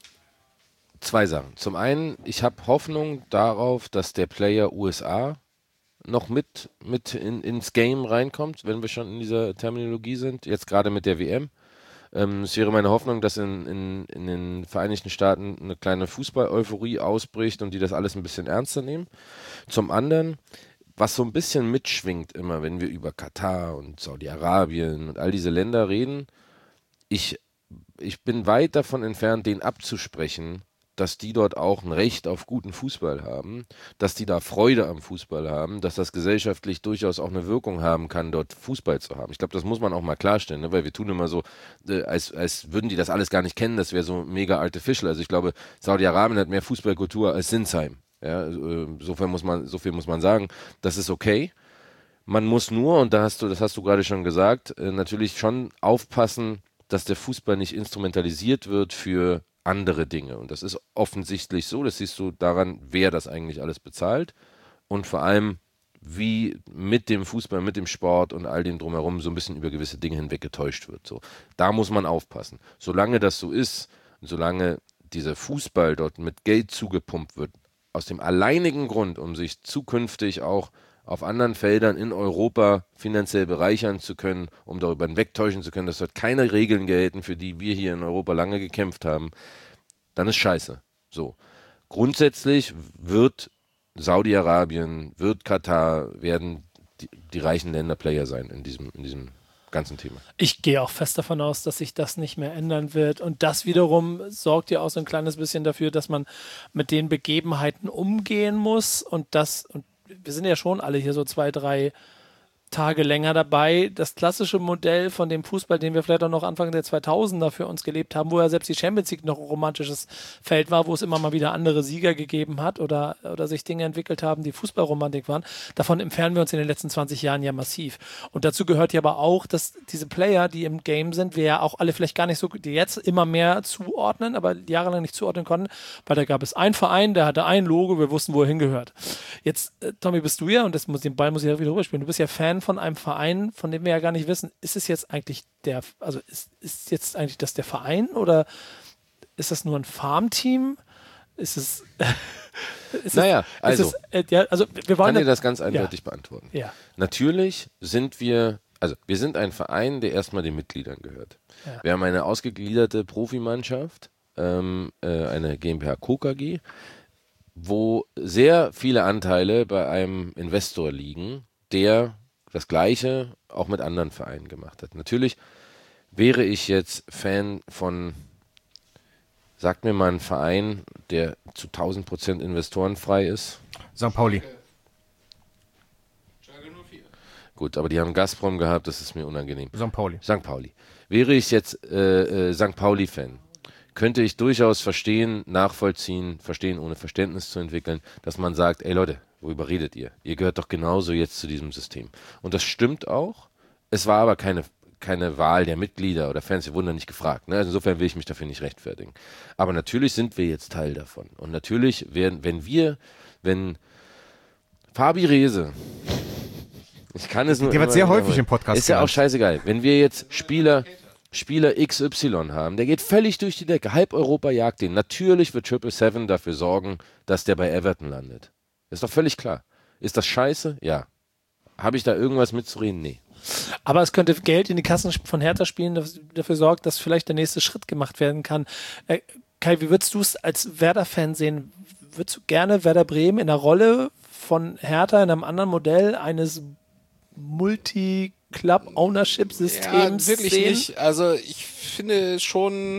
zwei Sachen. Zum einen, ich habe Hoffnung darauf, dass der Player U S A noch mit, mit in, ins Game reinkommt, wenn wir schon in dieser Terminologie sind, jetzt gerade mit der W M. Ähm, es wäre meine Hoffnung, dass in, in, in den Vereinigten Staaten eine kleine Fußball-Euphorie ausbricht und die das alles ein bisschen ernster nehmen. Zum anderen, was so ein bisschen mitschwingt immer, wenn wir über Katar und Saudi-Arabien und all diese Länder reden, ich, ich bin weit davon entfernt, denen abzusprechen, dass die dort auch ein Recht auf guten Fußball haben, dass die da Freude am Fußball haben, dass das gesellschaftlich durchaus auch eine Wirkung haben kann, dort Fußball zu haben. Ich glaube, das muss man auch mal klarstellen, ne? Weil wir tun immer so, äh, als, als würden die das alles gar nicht kennen, das wäre so mega artificial. Also ich glaube, Saudi-Arabien hat mehr Fußballkultur als Sinsheim. Ja, äh, so viel muss man, so viel muss man sagen. Das ist okay. Man muss nur, und da hast du, das hast du gerade schon gesagt, äh, natürlich schon aufpassen, dass der Fußball nicht instrumentalisiert wird für andere Dinge. Und das ist offensichtlich so, das siehst du daran, wer das eigentlich alles bezahlt und vor allem, wie mit dem Fußball, mit dem Sport und all dem drumherum so ein bisschen über gewisse Dinge hinweg getäuscht wird. So, da muss man aufpassen. Solange das so ist, solange dieser Fußball dort mit Geld zugepumpt wird, aus dem alleinigen Grund, um sich zukünftig auch auf anderen Feldern in Europa finanziell bereichern zu können, um darüber hinwegtäuschen zu können, dass dort keine Regeln gelten, für die wir hier in Europa lange gekämpft haben, dann ist scheiße. So. Grundsätzlich wird Saudi-Arabien, wird Katar, werden die, die reichen Länder Player sein in diesem, in diesem ganzen Thema.
Ich gehe auch fest davon aus, dass sich das nicht mehr ändern wird. Und das wiederum sorgt ja auch so ein kleines bisschen dafür, dass man mit den Begebenheiten umgehen muss. Und das, und wir sind ja schon alle hier so zwei, drei Tage länger dabei. Das klassische Modell von dem Fußball, den wir vielleicht auch noch Anfang der zweitausender für uns gelebt haben, wo ja selbst die Champions League noch ein romantisches Feld war, wo es immer mal wieder andere Sieger gegeben hat oder, oder sich Dinge entwickelt haben, die Fußballromantik waren. Davon entfernen wir uns in den letzten zwanzig Jahren ja massiv. Und dazu gehört ja aber auch, dass diese Player, die im Game sind, wir ja auch alle vielleicht gar nicht so, die jetzt immer mehr zuordnen, aber jahrelang nicht zuordnen konnten, weil da gab es einen Verein, der hatte ein Logo, wir wussten, wo er hingehört. Jetzt, äh, Tommy, bist du ja, und das muss, den Ball muss ich ja wieder rüberspielen, du bist ja Fan von einem Verein, von dem wir ja gar nicht wissen, ist es jetzt eigentlich der, also ist, ist jetzt eigentlich das der Verein oder ist das nur ein Farmteam? Ist es, ist
naja,
es,
also,
ist es, äh, ja, also wir wollen
kann dir das ganz eindeutig
ja.
beantworten.
Ja.
Natürlich sind wir, also wir sind ein Verein, der erstmal den Mitgliedern gehört. Ja. Wir haben eine ausgegliederte Profimannschaft, ähm, äh, eine GmbH Co. K G, wo sehr viele Anteile bei einem Investor liegen, der das Gleiche auch mit anderen Vereinen gemacht hat. Natürlich wäre ich jetzt Fan von, sagt mir mal einen Verein, der zu tausend Prozent investorenfrei ist.
Sankt Pauli.
Gut, aber die haben Gazprom gehabt, das ist mir unangenehm.
Sankt Pauli.
Sankt Pauli. Wäre ich jetzt äh, äh, Sankt Pauli-Fan, könnte ich durchaus verstehen, nachvollziehen, verstehen, ohne Verständnis zu entwickeln, dass man sagt, ey Leute, worüber redet ihr? Ihr gehört doch genauso jetzt zu diesem System. Und das stimmt auch. Es war aber keine, keine Wahl der Mitglieder oder Fans, wir wurden da nicht gefragt. Ne? Also insofern will ich mich dafür nicht rechtfertigen. Aber natürlich sind wir jetzt Teil davon. Und natürlich werden, wenn wir, wenn Fabi Rehse, ich kann es nur...
Der wird sehr häufig im Podcast
Ist ja auch scheißegal. Wenn wir jetzt Spieler... Spieler X Y haben, der geht völlig durch die Decke, halb Europa jagt den. Natürlich wird Triple Seven dafür sorgen, dass der bei Everton landet. Ist doch völlig klar. Ist das scheiße? Ja. Habe ich da irgendwas mitzureden? Nee.
Aber es könnte Geld in die Kassen von Hertha spielen, das dafür sorgt, dass vielleicht der nächste Schritt gemacht werden kann. Äh, Kai, wie würdest du es als Werder-Fan sehen? Würdest du gerne Werder Bremen in der Rolle von Hertha in einem anderen Modell eines Multi- Club-Ownership-Systems
ja, wirklich
sehen?
nicht. Also ich finde schon,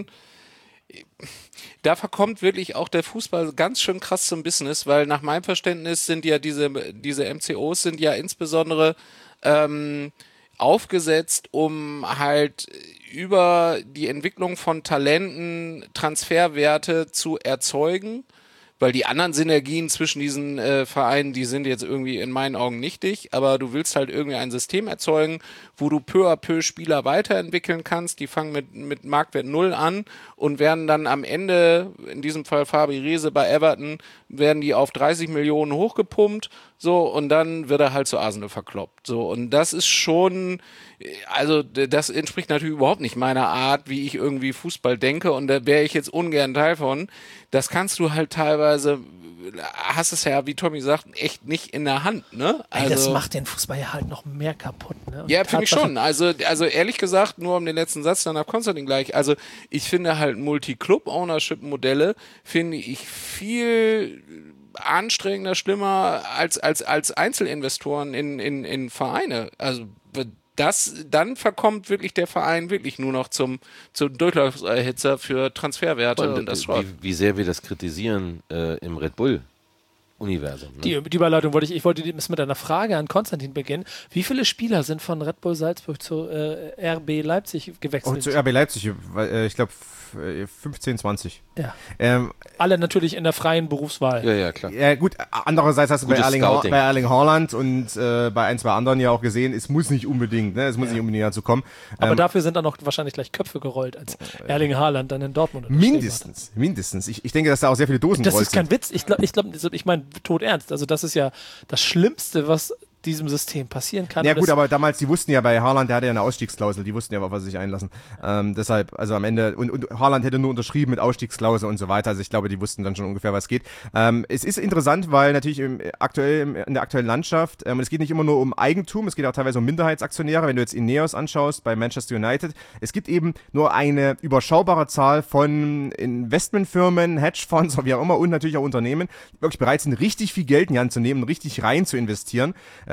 da verkommt wirklich auch der Fußball ganz schön krass zum Business, weil nach meinem Verständnis sind ja diese, diese M C Os sind ja insbesondere ähm, aufgesetzt, um halt über die Entwicklung von Talenten Transferwerte zu erzeugen. Weil die anderen Synergien zwischen diesen äh, Vereinen, die sind jetzt irgendwie in meinen Augen nichtig, aber du willst halt irgendwie ein System erzeugen, wo du peu à peu Spieler weiterentwickeln kannst, die fangen mit, mit Marktwert null an und werden dann am Ende, in diesem Fall Fabi Rehse bei Everton, werden die auf dreißig Millionen hochgepumpt, so, und dann wird er halt zu Arsenal verkloppt, so, und das ist schon, also das entspricht natürlich überhaupt nicht meiner Art, wie ich irgendwie Fußball denke, und da wäre ich jetzt ungern Teil von. Das kannst du halt teilweise, hast es ja, wie Tommy sagt, echt nicht in der Hand, ne?
Also,
also,
Ey, das macht den Fußball ja halt noch mehr kaputt, ne? Und
ja, finde ich schon. Also, also ehrlich gesagt, nur um den letzten Satz, dann ab Konstantin gleich. Also ich finde halt Multi-Club-Ownership-Modelle finde ich viel anstrengender, schlimmer als, als, als Einzelinvestoren in, in, in Vereine. Also das, dann verkommt wirklich der Verein wirklich nur noch zum, zum Durchlaufserhitzer für Transferwerte. Und, und das
wie, wie sehr wir das kritisieren äh, im Red Bull Universum. Ne?
Die, die Überleitung wollte ich, ich wollte mit einer Frage an Konstantin beginnen. Wie viele Spieler sind von Red Bull Salzburg zu äh, R B Leipzig gewechselt?
Oh, zu R B Leipzig, äh, ich glaube fünfzehn, zwanzig.
Ja.
Ähm,
Alle natürlich in der freien Berufswahl.
Ja, ja, klar.
Ja, gut, andererseits hast du bei Erling, bei Erling Haaland und äh, bei ein, zwei anderen ja auch gesehen, es muss nicht unbedingt, ne, es muss ja. nicht unbedingt dazu kommen.
Aber
ähm,
dafür sind dann noch wahrscheinlich gleich Köpfe gerollt, als Erling Haaland dann in Dortmund
Mindestens, hat. mindestens. Ich, ich denke, dass da auch sehr viele Dosen
Das
rollt
ist kein Witz. Ich glaube, ich, glaub, ich meine, tot ernst. Also das ist ja das Schlimmste, was diesem System passieren kann.
Ja gut, aber damals, die wussten ja bei Haaland, der hatte ja eine Ausstiegsklausel, die wussten ja, auf was sie sich einlassen. Ähm, deshalb, also am Ende, und, und Haaland hätte nur unterschrieben mit Ausstiegsklausel und so weiter, also ich glaube, die wussten dann schon ungefähr, was geht. Ähm, es ist interessant, weil natürlich im, aktuell, im, in der aktuellen Landschaft, ähm, es geht nicht immer nur um Eigentum, es geht auch teilweise um Minderheitsaktionäre, wenn du jetzt Ineos anschaust bei Manchester United, es gibt eben nur eine überschaubare Zahl von Investmentfirmen, Hedgefonds, wie auch immer, und natürlich auch Unternehmen, die wirklich bereit sind, richtig viel Geld in die Hand zu nehmen, richtig rein zu investieren. Äh,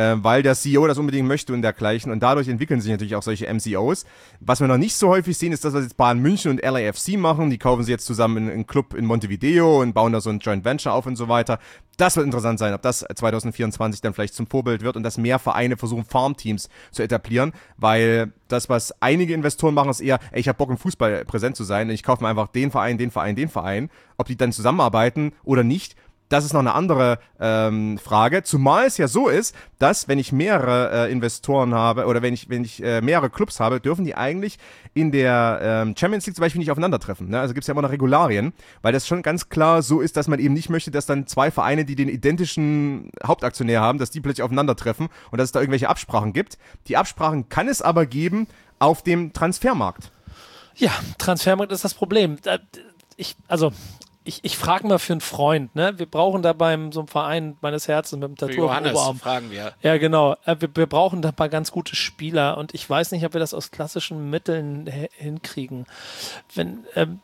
äh, weil der C E O das unbedingt möchte und dergleichen. Und dadurch entwickeln sich natürlich auch solche M C Os. Was wir noch nicht so häufig sehen, ist das, was jetzt Bayern München und L A F C machen. Die kaufen sie jetzt zusammen einen Club in Montevideo und bauen da so ein Joint Venture auf und so weiter. Das wird interessant sein, ob das zwanzig vierundzwanzig dann vielleicht zum Vorbild wird und dass mehr Vereine versuchen, Farmteams zu etablieren, weil das, was einige Investoren machen, ist eher, ey, ich habe Bock im Fußball präsent zu sein und ich kaufe mir einfach den Verein, den Verein, den Verein. Ob die dann zusammenarbeiten oder nicht, das ist noch eine andere ähm, Frage, zumal es ja so ist, dass wenn ich mehrere äh, Investoren habe oder wenn ich wenn ich äh, mehrere Clubs habe, dürfen die eigentlich in der ähm, Champions League zum Beispiel nicht aufeinandertreffen. Ne? Also gibt es ja immer noch Regularien, weil das schon ganz klar so ist, dass man eben nicht möchte, dass dann zwei Vereine, die den identischen Hauptaktionär haben, dass die plötzlich aufeinandertreffen und dass es da irgendwelche Absprachen gibt. Die Absprachen kann es aber geben auf dem Transfermarkt.
Ja, Transfermarkt ist das Problem. Ich, also Ich, ich frage mal für einen Freund, ne? Wir brauchen da beim so einem Verein meines Herzens mit dem Tattoo auf dem Oberarm.
Fragen wir.
Ja, genau. Wir, wir brauchen da ein paar ganz gute Spieler und ich weiß nicht, ob wir das aus klassischen Mitteln h- hinkriegen. Wenn, ähm,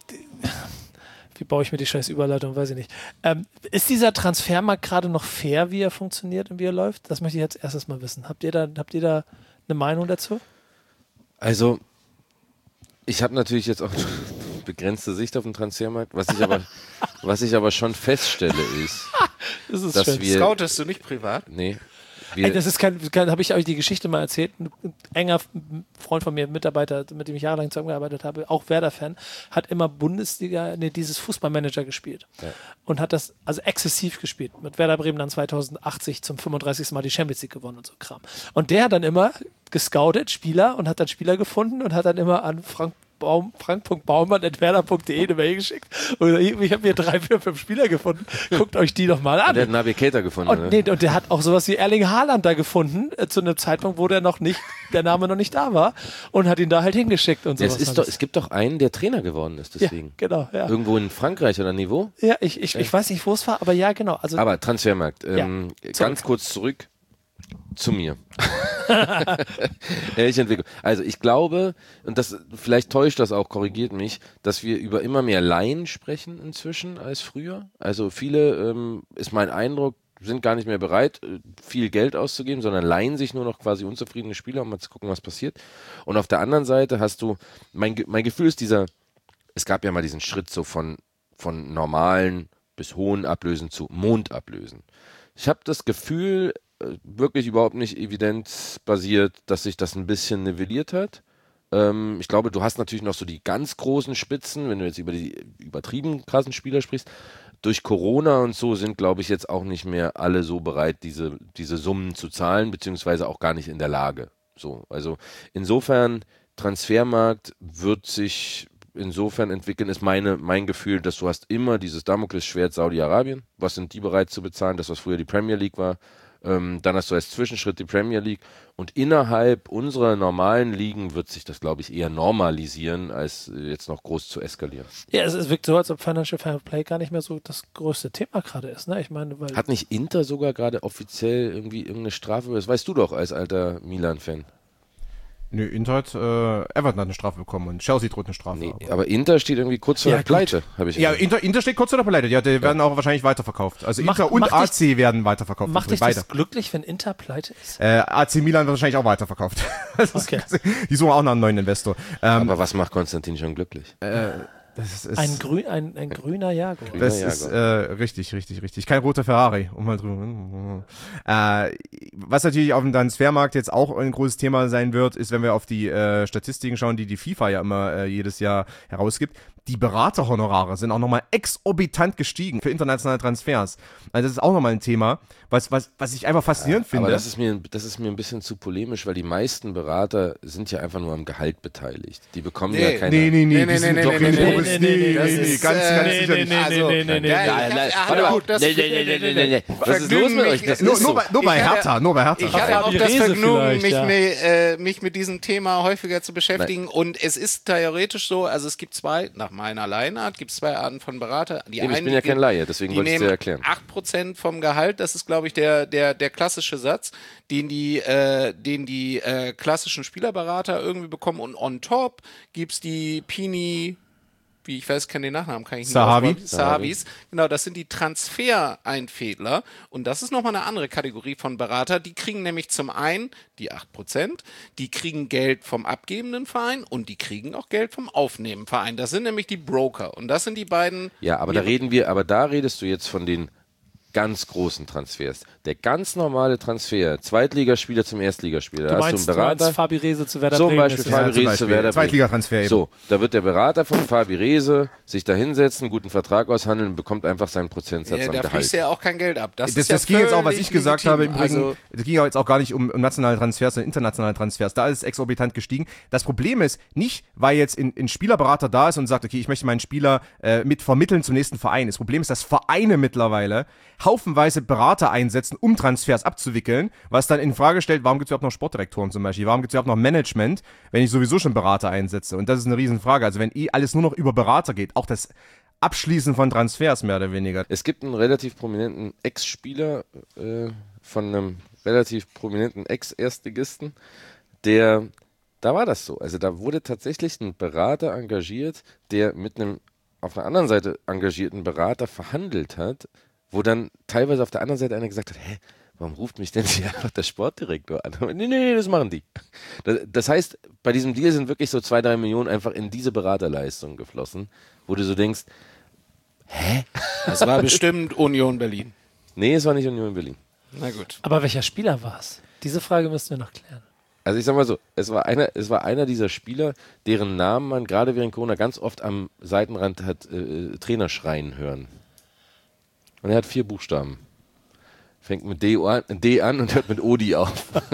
wie baue ich mir die scheiß Überleitung, weiß ich nicht. Ähm, ist dieser Transfermarkt gerade noch fair, wie er funktioniert und wie er läuft? Das möchte ich jetzt erstes mal wissen. Habt ihr da, habt ihr da eine Meinung dazu?
Also, ich habe natürlich jetzt auch begrenzte Sicht auf den Transfermarkt. Was ich aber, was ich aber schon feststelle ist,
das ist
dass
schön.
wir...
Scoutest du nicht privat?
Nee.
Ey, das ist kein, kein habe ich euch die Geschichte mal erzählt. Ein enger Freund von mir, Mitarbeiter, mit dem ich jahrelang zusammengearbeitet habe, auch Werder-Fan, hat immer Bundesliga, nee, dieses Fußballmanager gespielt. Ja. Und hat das also exzessiv gespielt. Mit Werder Bremen dann zweitausendachtzig zum fünfunddreißigsten Mal die Champions League gewonnen und so Kram. Und der hat dann immer gescoutet, Spieler, und hat dann Spieler gefunden und hat dann immer an Frank Baum, frank.baumann at werder punkt de eine Mail geschickt. Und ich habe hier drei, vier, fünf Spieler gefunden. Guckt euch die doch mal an.
Und der hat Navigator gefunden.
Und, nee, und der hat auch sowas wie Erling Haaland da gefunden, äh, zu einem Zeitpunkt, wo der noch nicht, der Name noch nicht da war, und hat ihn da halt hingeschickt und sowas.
Es, ist doch, es gibt doch einen, der Trainer geworden ist, deswegen.
Ja, genau, ja.
Irgendwo in Frankreich oder Niveau?
Ja, ich, ich, ich weiß nicht, wo es war, aber ja, genau. Also,
aber Transfermarkt. Ähm,
ja,
ganz kurz zurück zu mir. Ehrliche Entwicklung. Also ich glaube, und das vielleicht täuscht das auch, korrigiert mich, dass wir über immer mehr Laien sprechen inzwischen als früher. Also viele, ähm, ist mein Eindruck, sind gar nicht mehr bereit, viel Geld auszugeben, sondern leihen sich nur noch quasi unzufriedene Spieler, um mal zu gucken, was passiert. Und auf der anderen Seite hast du, mein, mein Gefühl ist dieser, es gab ja mal diesen Schritt so von, von normalen bis hohen Ablösen zu Mondablösen. Ich habe das Gefühl, wirklich überhaupt nicht evidenzbasiert, dass sich das ein bisschen nivelliert hat. Ähm, ich glaube, du hast natürlich noch so die ganz großen Spitzen, wenn du jetzt über die übertrieben krassen Spieler sprichst. Durch Corona und so sind, glaube ich, jetzt auch nicht mehr alle so bereit, diese, diese Summen zu zahlen, beziehungsweise auch gar nicht in der Lage. So, also insofern, Transfermarkt wird sich insofern entwickeln, ist meine, mein Gefühl, dass du hast immer dieses Damoklesschwert Saudi-Arabien. Was sind die bereit zu bezahlen? Das, was früher die Premier League war. Ähm, dann hast du als Zwischenschritt die Premier League und innerhalb unserer normalen Ligen wird sich das, glaube ich, eher normalisieren, als jetzt noch groß zu eskalieren.
Ja, es, es wirkt so, als ob Financial Fair Play gar nicht mehr so das größte Thema gerade ist. Ne? Ich meine, weil
hat nicht Inter sogar gerade offiziell irgendwie irgendeine Strafe? Das weißt du doch als alter Milan-Fan.
Nö, Inter hat, äh, Everton hat eine Strafe bekommen und Chelsea droht eine Strafe.
Nee, aber Inter steht irgendwie kurz vor
Ja,
der Pleite, habe ich
Ja,
gesagt.
Inter, Inter steht kurz vor der Pleite. Ja, die
Ja.
werden auch wahrscheinlich weiterverkauft. Also
Macht-
Inter und
macht
A
dich-
C werden weiterverkauft.
macht dich
Beide.
das glücklich, wenn Inter pleite ist?
Äh, A C Milan wird wahrscheinlich auch weiterverkauft. Das ist-
Okay.
Die suchen auch nach einem neuen Investor. Ähm,
Aber was macht Konstantin schon glücklich?
äh, das ist,
Ein, grün, ein, ein grüner Jago.
Das
Ja,
ist
Jaguar.
äh, richtig, richtig, richtig. Kein roter Ferrari, um mal drüber. Äh, was natürlich auf dem Transfermarkt jetzt auch ein großes Thema sein wird, ist, wenn wir auf die äh, Statistiken schauen, die die FIFA ja immer äh, jedes Jahr herausgibt. Die Beraterhonorare sind auch nochmal exorbitant gestiegen für internationale Transfers. Also das ist auch nochmal ein Thema, was, was, was ich einfach faszinierend
Aber
finde.
das ist, mir, das ist mir ein bisschen zu polemisch, weil die meisten Berater sind ja einfach nur am Gehalt beteiligt. Die bekommen
Nee.
ja keine...
Nee, nee, nee,
Nee,
die
nee,
sind
nee,
doch
nee,
in
nee,
die
nee,
Bundes-
nee,
nee,
nee,
nee,
das
nee, nee,
ist,
ganz,
äh,
ganz
nee,
sicher
nee,
nicht.
nee,
Also,
nee, nee, nee,
ja,
nee.
ich
Nein, nein,
hatte
warte mal.
auch das
Nee, nee, nee, nee, nee, nee, nee.
Vergnügen,
Was ist los mit euch? Das
Nur,
ist
nur,
so.
bei, nur bei
Ich hatte-
Hertha, nur bei Hertha.
Ich hatte auch
Die
das
Rese
Vergnügen,
vielleicht,
mich,
ja.
mit, äh, mich mit diesem Thema häufiger zu beschäftigen. Und es ist theoretisch so, also es gibt zwei, nach meiner Laienart, gibt es zwei Arten von Berater. Die
Eben, ich
einen,
bin ja
die
kein
geben-
Laie, deswegen
die
wollte ich es dir
nehmen
erklären.
acht Prozent vom Gehalt, das ist, glaube ich, der, der, der klassische Satz, den die, äh, den die äh, klassischen Spielerberater irgendwie bekommen. Und on top gibt es die Pini, wie ich weiß, kenne den Nachnamen, kann ich nicht
Sahavi.
aussprechen. Sahavis. Genau, das sind die Transfereinfädler. Und das ist nochmal eine andere Kategorie von Berater. Die kriegen nämlich zum einen die acht Prozent, die kriegen Geld vom abgebenden Verein und die kriegen auch Geld vom aufnehmenden Verein. Das sind nämlich die Broker. Und das sind die beiden...
Ja, aber da reden wir, aber da redest du jetzt von den ganz großen Transfers. Der ganz normale Transfer, Zweitligaspieler zum Erstligaspieler.
Du
Da
meinst,
hast du einen Berater.
du meinst Fabi Rehse zu Werder
Zum
Bremen.
Beispiel
ist-
Fabi
Ja, zum
Rehse zu
Beispiel.
Werder Bremen.
Zweitligatransfer eben.
So, da wird der Berater von Fabi Rehse sich da hinsetzen, einen guten Vertrag aushandeln und bekommt einfach seinen Prozentsatz
Ja,
am
da
Gehalt.
fließt ja auch kein Geld ab. Das,
Das,
ist ja
das ging jetzt auch, was
völlig
ich gesagt
legitim.
habe, im Übrigen,
Also,
das ging ja jetzt auch gar nicht um, um nationale Transfers, sondern internationale Transfers. Da ist es exorbitant gestiegen. Das Problem ist nicht, weil jetzt ein, ein Spielerberater da ist und sagt, okay, ich möchte meinen Spieler äh, mit vermitteln zum nächsten Verein. Das Problem ist, dass Vereine mittlerweile haufenweise Berater einsetzen, um Transfers abzuwickeln, was dann in Frage stellt, warum gibt es überhaupt noch Sportdirektoren zum Beispiel? Warum gibt es überhaupt noch Management, wenn ich sowieso schon Berater einsetze? Und das ist eine Riesenfrage. Also wenn eh alles nur noch über Berater geht, auch das Abschließen von Transfers mehr oder weniger.
Es gibt einen relativ prominenten Ex-Spieler äh, von einem relativ prominenten Ex-Erstligisten, der, da war das so. Also da wurde tatsächlich ein Berater engagiert, der mit einem auf der anderen Seite engagierten Berater verhandelt hat, wo dann teilweise auf der anderen Seite einer gesagt hat, hä, warum ruft mich denn hier einfach der Sportdirektor an? Nee, nee, nee, das machen die. Das, das heißt, bei diesem Deal sind wirklich so zwei, drei Millionen einfach in diese Beraterleistung geflossen, wo du so denkst, hä?
das war bestimmt Union Berlin.
Nee, es war nicht Union Berlin.
Na gut.
Aber welcher Spieler war es? Diese Frage müssen wir noch klären.
Also ich sag mal so, es war einer, es war einer dieser Spieler, deren Namen man gerade während Corona ganz oft am Seitenrand hat äh, Trainer schreien hören. Und er hat vier Buchstaben. Fängt mit D, an, D an und hört mit Odi auf.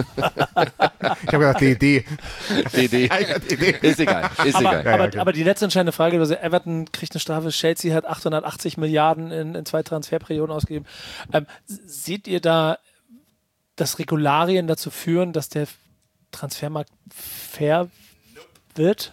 Ich habe gedacht, D D.
D D. Ist egal, ist
Aber,
egal.
aber,
okay.
aber die letzte entscheidende Frage, also Everton kriegt eine Strafe, Chelsea hat achthundertachtzig Milliarden in, in zwei Transferperioden ausgegeben. Ähm, seht ihr da, dass Regularien dazu führen, dass der Transfermarkt fair wird?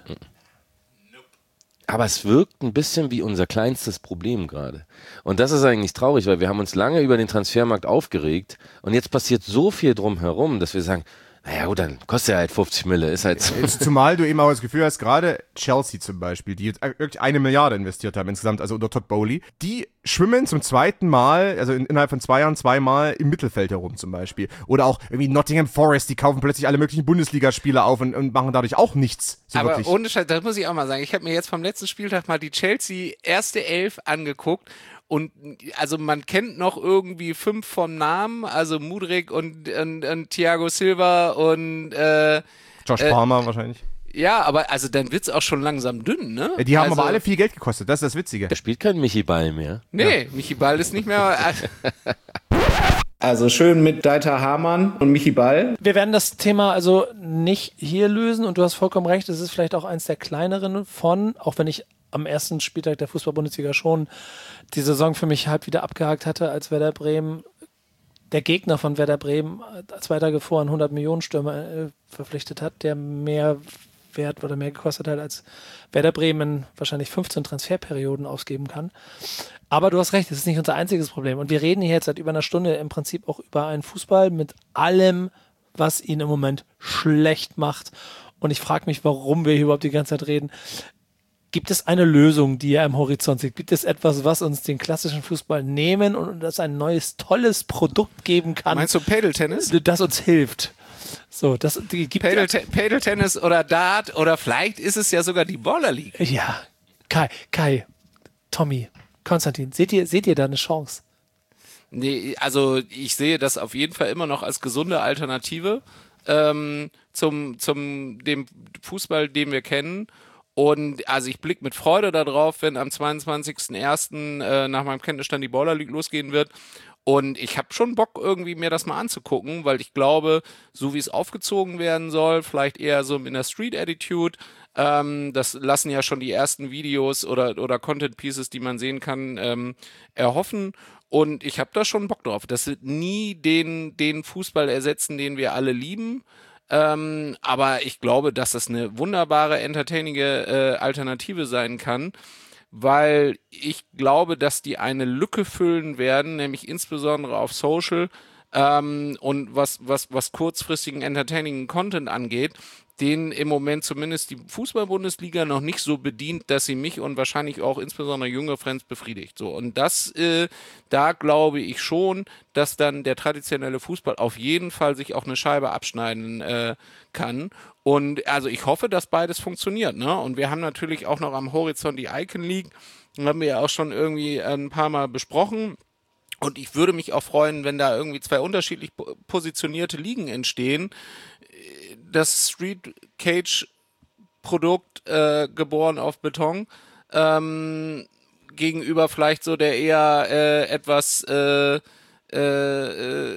Aber es wirkt ein bisschen wie unser kleinstes Problem gerade. Und das ist eigentlich traurig, weil wir haben uns lange über den Transfermarkt aufgeregt und jetzt passiert so viel drumherum, dass wir sagen, naja gut, dann kostet er halt fünfzig Mille, ist halt so.
Jetzt, zumal du eben auch das Gefühl hast, gerade Chelsea zum Beispiel, die jetzt wirklich eine Milliarde investiert haben insgesamt, also unter Todd Bowley, die schwimmen zum zweiten Mal, also in, innerhalb von zwei Jahren zweimal im Mittelfeld herum zum Beispiel. Oder auch irgendwie Nottingham Forest, die kaufen plötzlich alle möglichen Bundesligaspieler auf und, und machen dadurch auch nichts. So
Aber
wirklich.
ohne Scheiß, das muss ich auch mal sagen. Ich habe mir jetzt vom letzten Spieltag mal die Chelsea erste Elf angeguckt. Und also man kennt noch irgendwie fünf vom Namen, also Mudryk und, und, und Thiago Silva und äh,
Josh
äh,
Palmer wahrscheinlich.
Ja, aber also dann wird's auch schon langsam dünn, ne?
Die haben
also,
aber alle viel Geld gekostet, das ist das Witzige.
Da spielt kein Michi Ball mehr.
Nee, ja. Michi Ball ist nicht mehr. Also schön mit Dieter Hamann und Michi Ball.
Wir werden das Thema also nicht hier lösen und du hast vollkommen recht, es ist vielleicht auch eins der kleineren von, auch wenn ich am ersten Spieltag der Fußball-Bundesliga schon die Saison für mich halb wieder abgehakt hatte, als Werder Bremen, der Gegner von Werder Bremen, zwei Tage vor einen hundert Millionen Stürmer äh, verpflichtet hat, der mehr Wert oder mehr gekostet hat, als Werder Bremen wahrscheinlich fünfzehn Transferperioden ausgeben kann. Aber du hast recht, das ist nicht unser einziges Problem. Und wir reden hier jetzt seit über einer Stunde im Prinzip auch über einen Fußball mit allem, was ihn im Moment schlecht macht. Und ich frage mich, warum wir hier überhaupt die ganze Zeit reden. Gibt es eine Lösung, die ja im Horizont sieht? Gibt es etwas, was uns den klassischen Fußball nehmen und das ein neues, tolles Produkt geben kann?
Meinst du Paddle-Tennis?
Das uns hilft. So, das die gibt
Paddle- Paddle-Tennis oder Dart oder vielleicht ist es ja sogar die Baller League.
Ja, Kai, Kai, Tommy, Konstantin, seht ihr, seht ihr da eine Chance?
Nee, also ich sehe das auf jeden Fall immer noch als gesunde Alternative ähm, zum, zum dem Fußball, den wir kennen. Und also ich blicke mit Freude darauf, wenn am zweiundzwanzigsten ersten äh, nach meinem Kenntnisstand die Baller League losgehen wird. Und ich habe schon Bock, irgendwie mir das mal anzugucken, weil ich glaube, so wie es aufgezogen werden soll, vielleicht eher so in der Street-Attitude, ähm, das lassen ja schon die ersten Videos oder, oder Content-Pieces, die man sehen kann, ähm, erhoffen. Und ich habe da schon Bock drauf. Das wird nie den, den Fußball ersetzen, den wir alle lieben. Ähm, aber ich glaube, dass das eine wunderbare, entertainige äh, Alternative sein kann, weil ich glaube, dass die eine Lücke füllen werden, nämlich insbesondere auf Social ähm, und was, was, was kurzfristigen entertaining Content angeht, den im Moment zumindest die Fußball-Bundesliga noch nicht so bedient, dass sie mich und wahrscheinlich auch insbesondere jüngere Fans befriedigt. So, und das, äh, da glaube ich schon, dass dann der traditionelle Fußball auf jeden Fall sich auch eine Scheibe abschneiden äh, kann. Und also ich hoffe, dass beides funktioniert, ne? Und wir haben natürlich auch noch am Horizont die Icon League, haben wir ja auch schon irgendwie ein paar Mal besprochen. Und ich würde mich auch freuen, wenn da irgendwie zwei unterschiedlich positionierte Ligen entstehen. Das Street Cage Produkt, äh, geboren auf Beton, ähm, gegenüber vielleicht so der eher äh, etwas äh, äh, äh,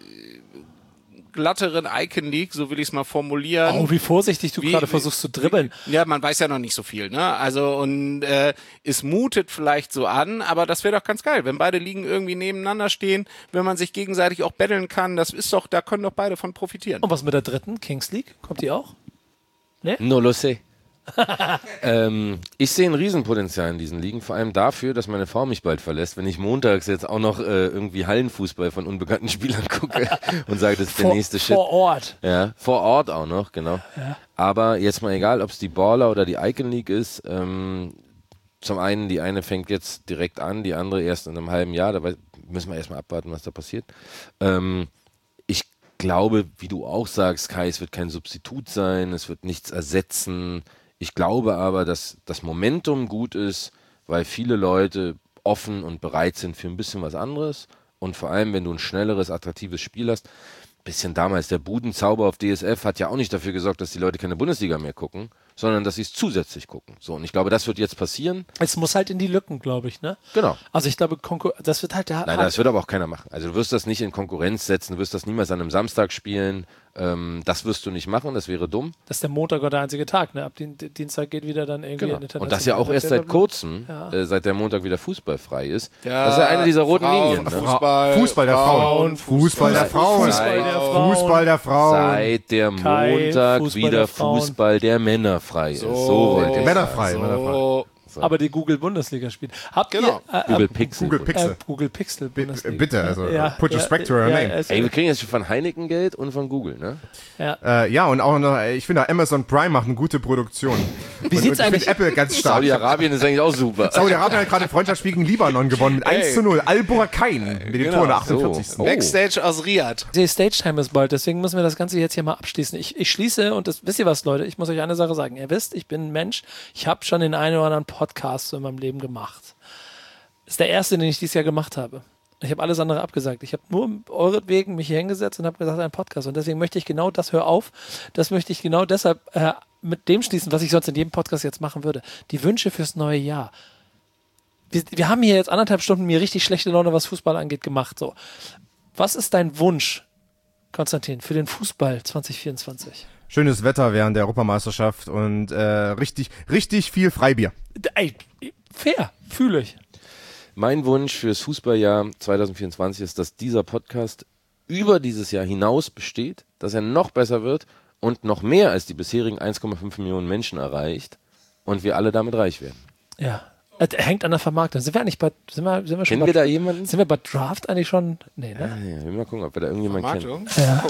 glatteren Icon League, so will ich es mal formulieren.
Oh, wie vorsichtig du gerade versuchst zu dribbeln.
Ja, man weiß ja noch nicht so viel, ne? Also, und äh, es mutet vielleicht so an, aber das wäre doch ganz geil, wenn beide Ligen irgendwie nebeneinander stehen, wenn man sich gegenseitig auch battlen kann, das ist doch, da können doch beide von profitieren.
Und was mit der dritten, Kings League? Kommt die auch? Ne?
No lo sé. ähm, ich sehe ein Riesenpotenzial in diesen Ligen, vor allem dafür, dass meine Frau mich bald verlässt, wenn ich montags jetzt auch noch äh, irgendwie Hallenfußball von unbekannten Spielern gucke und sage, das ist der
vor,
nächste Shit.
Vor Ort.
Ja, vor Ort auch noch, genau.
Ja.
Aber jetzt mal egal, ob es die Baller oder die Icon League ist, ähm, zum einen, die eine fängt jetzt direkt an, die andere erst in einem halben Jahr, da müssen wir erstmal abwarten, was da passiert. Ähm, ich glaube, wie du auch sagst, Kai, es wird kein Substitut sein, es wird nichts ersetzen. Ich glaube aber, dass das Momentum gut ist, weil viele Leute offen und bereit sind für ein bisschen was anderes. Und vor allem, wenn du ein schnelleres, attraktives Spiel hast, bisschen damals, der Budenzauber auf D S F hat ja auch nicht dafür gesorgt, dass die Leute keine Bundesliga mehr gucken, sondern dass sie es zusätzlich gucken. So, und ich glaube, das wird jetzt passieren.
Es muss halt in die Lücken, glaube ich, ne?
Genau.
Also ich glaube, Konkur- das wird halt der...
Nein, das wird aber auch keiner machen. Also du wirst das nicht in Konkurrenz setzen, du wirst das niemals an einem Samstag spielen. Ähm, das wirst du nicht machen, das wäre dumm.
Das ist der Montag oder der einzige Tag, ne? Ab den Dienstag geht wieder dann irgendwie...
Genau.
International.
Und das ja auch erst seit kurzem,
ja.
äh, seit der Montag wieder fußballfrei ist.
Ja,
das ist ja eine dieser roten
Frauen,
Linien. Ne?
Fußball,
Fußball der Frauen. Fußball der Frauen.
Fußball der Frauen.
Fußball der Frauen.
Seit der
Kai,
Montag
Fußball
wieder
der Frauen.
Fußball der Männer frei ist. So,
So.
wollt ihr
Männerfrei,
So.
Männerfrei.
So.
Aber die Google-Bundesliga spielt. Habt
Genau.
ihr... Äh,
Google
äh,
Pixel.
Google Pixel.
Äh, Google Pixel Bundesliga.
Bitte, also
Ja,
put
ja,
respect to her
ja,
name.
es-
Ey, wir kriegen jetzt schon von Heineken Geld und von Google, ne?
Ja.
Äh, ja, und auch noch, ich finde, Amazon Prime macht eine gute Produktion.
Wie sieht's
und, und ich
eigentlich...
finde Apple ganz stark.
Saudi-Arabien ist eigentlich auch super.
Saudi-Arabien hat gerade ein Freundschaftsspiel gegen Libanon gewonnen mit eins zu null. Al-Burakain mit dem
Genau.
Tor in der achtundvierzigsten
So. Oh.
Backstage aus Riyadh.
Die Stage-Time ist bald, deswegen müssen wir das Ganze jetzt hier mal abschließen. Ich, ich schließe, und das wisst ihr was, Leute, ich muss euch eine Sache sagen. Ihr wisst, ich bin ein Mensch, ich habe schon den einen oder anderen Podcast so in meinem Leben gemacht. Das ist der erste, den ich dieses Jahr gemacht habe. Ich habe alles andere abgesagt. Ich habe nur euretwegen mich hier hingesetzt und habe gesagt, ein Podcast. Und deswegen möchte ich genau das, hör auf, das möchte ich genau deshalb äh, mit dem schließen, was ich sonst in jedem Podcast jetzt machen würde. Die Wünsche fürs neue Jahr. Wir, wir haben hier jetzt anderthalb Stunden mir richtig schlechte Laune, was Fußball angeht, gemacht. So. Was ist dein Wunsch, Konstantin, für den Fußball zwanzig vierundzwanzig?
Schönes Wetter während der Europameisterschaft und äh, richtig, richtig viel Freibier.
Ey, fair, fühle ich.
Mein Wunsch fürs Fußballjahr zwanzig vierundzwanzig ist, dass dieser Podcast über dieses Jahr hinaus besteht, dass er noch besser wird und noch mehr als die bisherigen eins Komma fünf Millionen Menschen erreicht und wir alle damit reich werden.
Ja. Es hängt an der Vermarktung. Sind wir eigentlich bei, sind wir, sind wir schon
Kennen
bei,
wir da jemanden?
Sind wir bei Draft eigentlich schon? Nee, ne?
Ja, ja, wir mal gucken, ob wir da irgendjemanden kennen.
Vermarktung?
Ja.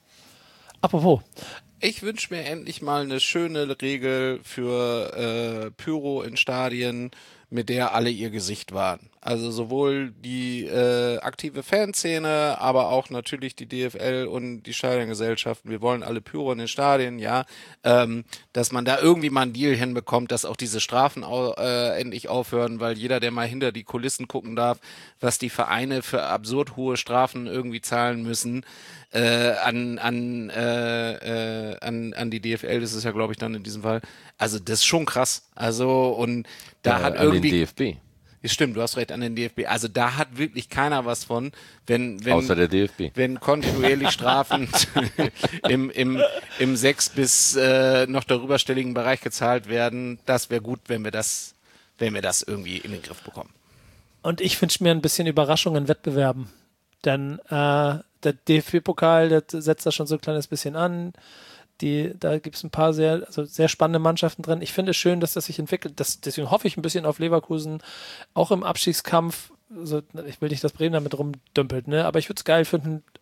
Apropos.
Ich wünsche mir endlich mal eine schöne Regel für äh, Pyro in Stadien, mit der alle ihr Gesicht wahren. Also sowohl die äh, aktive Fanszene, aber auch natürlich die D F L und die Stadiongesellschaften. Wir wollen alle Pyro in den Stadien, ja. Ähm, dass man da irgendwie mal einen Deal hinbekommt, dass auch diese Strafen au- äh, endlich aufhören, weil jeder, der mal hinter die Kulissen gucken darf, was die Vereine für absurd hohe Strafen irgendwie zahlen müssen, äh, an, an, äh, äh, an, an die D F L, das ist ja, glaube ich, dann in diesem Fall. Also das ist schon krass. Also und da
Ja,
hat
an
irgendwie...
den D F B.
Stimmt, du hast recht, an den D F B. Also da hat wirklich keiner was von, wenn, wenn,
Außer der D F B.
wenn kontinuierlich Strafen im, im, im sechs- bis äh, noch darüberstelligen Bereich gezahlt werden. Das wäre gut, wenn wir das, wenn wir das irgendwie in den Griff bekommen.
Und ich wünsche mir ein bisschen Überraschung in Wettbewerben. Denn äh, der D F B-Pokal, der setzt da schon so ein kleines bisschen an. Die, da gibt es ein paar sehr, also sehr spannende Mannschaften drin. Ich finde es schön, dass das sich entwickelt. Das, deswegen hoffe ich ein bisschen auf Leverkusen, auch im Abstiegskampf. Also, ich will nicht, dass Bremen damit rumdümpelt, ne? Aber ich würde es geil finden,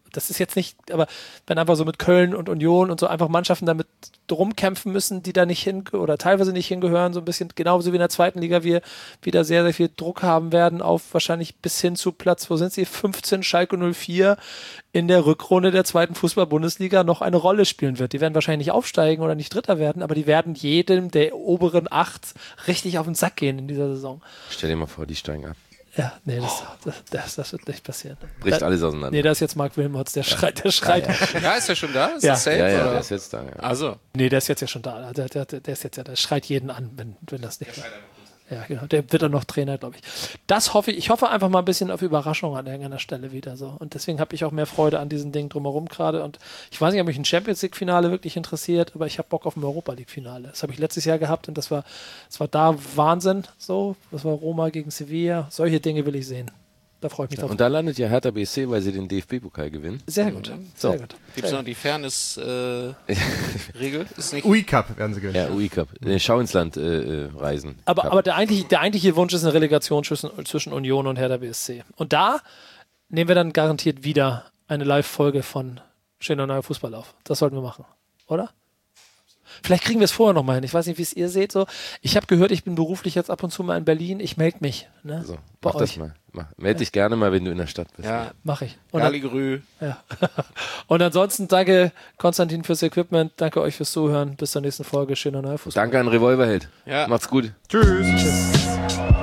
das ist jetzt nicht, aber wenn einfach so mit Köln und Union und so einfach Mannschaften damit rumkämpfen müssen, die da nicht hin oder teilweise nicht hingehören, so ein bisschen genauso wie in der zweiten Liga wir wieder sehr, sehr viel Druck haben werden auf wahrscheinlich bis hin zu Platz, wo sind sie, fünfzehn, Schalke null vier in der Rückrunde der zweiten Fußball-Bundesliga noch eine Rolle spielen wird. Die werden wahrscheinlich nicht aufsteigen oder nicht Dritter werden, aber die werden jedem der oberen acht richtig auf den Sack gehen in dieser Saison.
Stell dir mal vor, die steigen ab.
Ja, nee, das, das, das, das wird nicht passieren.
Bricht
da,
alles auseinander.
Nee, da ist jetzt Marc Wilmots, der schreit, der schreit.
Ja, ja. ja, ist er schon da? Ist
ja.
das safe,
ja, ja,
oder?
der ist jetzt da. Ja.
Also.
Nee, der ist jetzt ja schon da. Der, der, der ist jetzt ja, der schreit jeden an, wenn, wenn das nicht. Ja, genau. Der wird dann noch Trainer, glaube ich. Das hoffe ich. Ich hoffe einfach mal ein bisschen auf Überraschung an irgendeiner Stelle wieder so. Und deswegen habe ich auch mehr Freude an diesen Dingen drumherum gerade. Und ich weiß nicht, ob mich ein Champions League-Finale wirklich interessiert, aber ich habe Bock auf ein Europa League-Finale. Das habe ich letztes Jahr gehabt und das war, das war da Wahnsinn. So, das war Roma gegen Sevilla. Solche Dinge will ich sehen. Da freue ich mich drauf.
Und da landet ja Hertha B S C, weil sie den D F B-Pokal gewinnen.
Sehr gut.
So.
Sehr gut.
Gibt es noch die Fairness-Regel? Äh,
U I Cup werden sie gewinnen.
Ja, U I Cup. Schau ins Land äh, reisen.
Aber,
Cup.
aber der, eigentliche, der eigentliche Wunsch ist eine Relegation zwischen, zwischen Union und Hertha B S C. Und da nehmen wir dann garantiert wieder eine Live-Folge von Schöner neuer Fußball auf. Das sollten wir machen, oder? Vielleicht kriegen wir es vorher noch mal hin. Ich weiß nicht, wie es ihr seht. So. Ich habe gehört, ich bin beruflich jetzt ab und zu mal in Berlin. Ich melde mich. Ne?
So,
Bei
mach
euch.
das mal. Mach. Meld dich gerne mal, wenn du in der Stadt bist.
Ja,
mache ich. Und,
Galligrü.
Ja. Und ansonsten danke Konstantin fürs Equipment. Danke euch fürs Zuhören. Bis zur nächsten Folge. Schöner neuer Fußball.
Danke an Revolverheld.
Ja.
Macht's gut.
Tschüss.
Tschüss.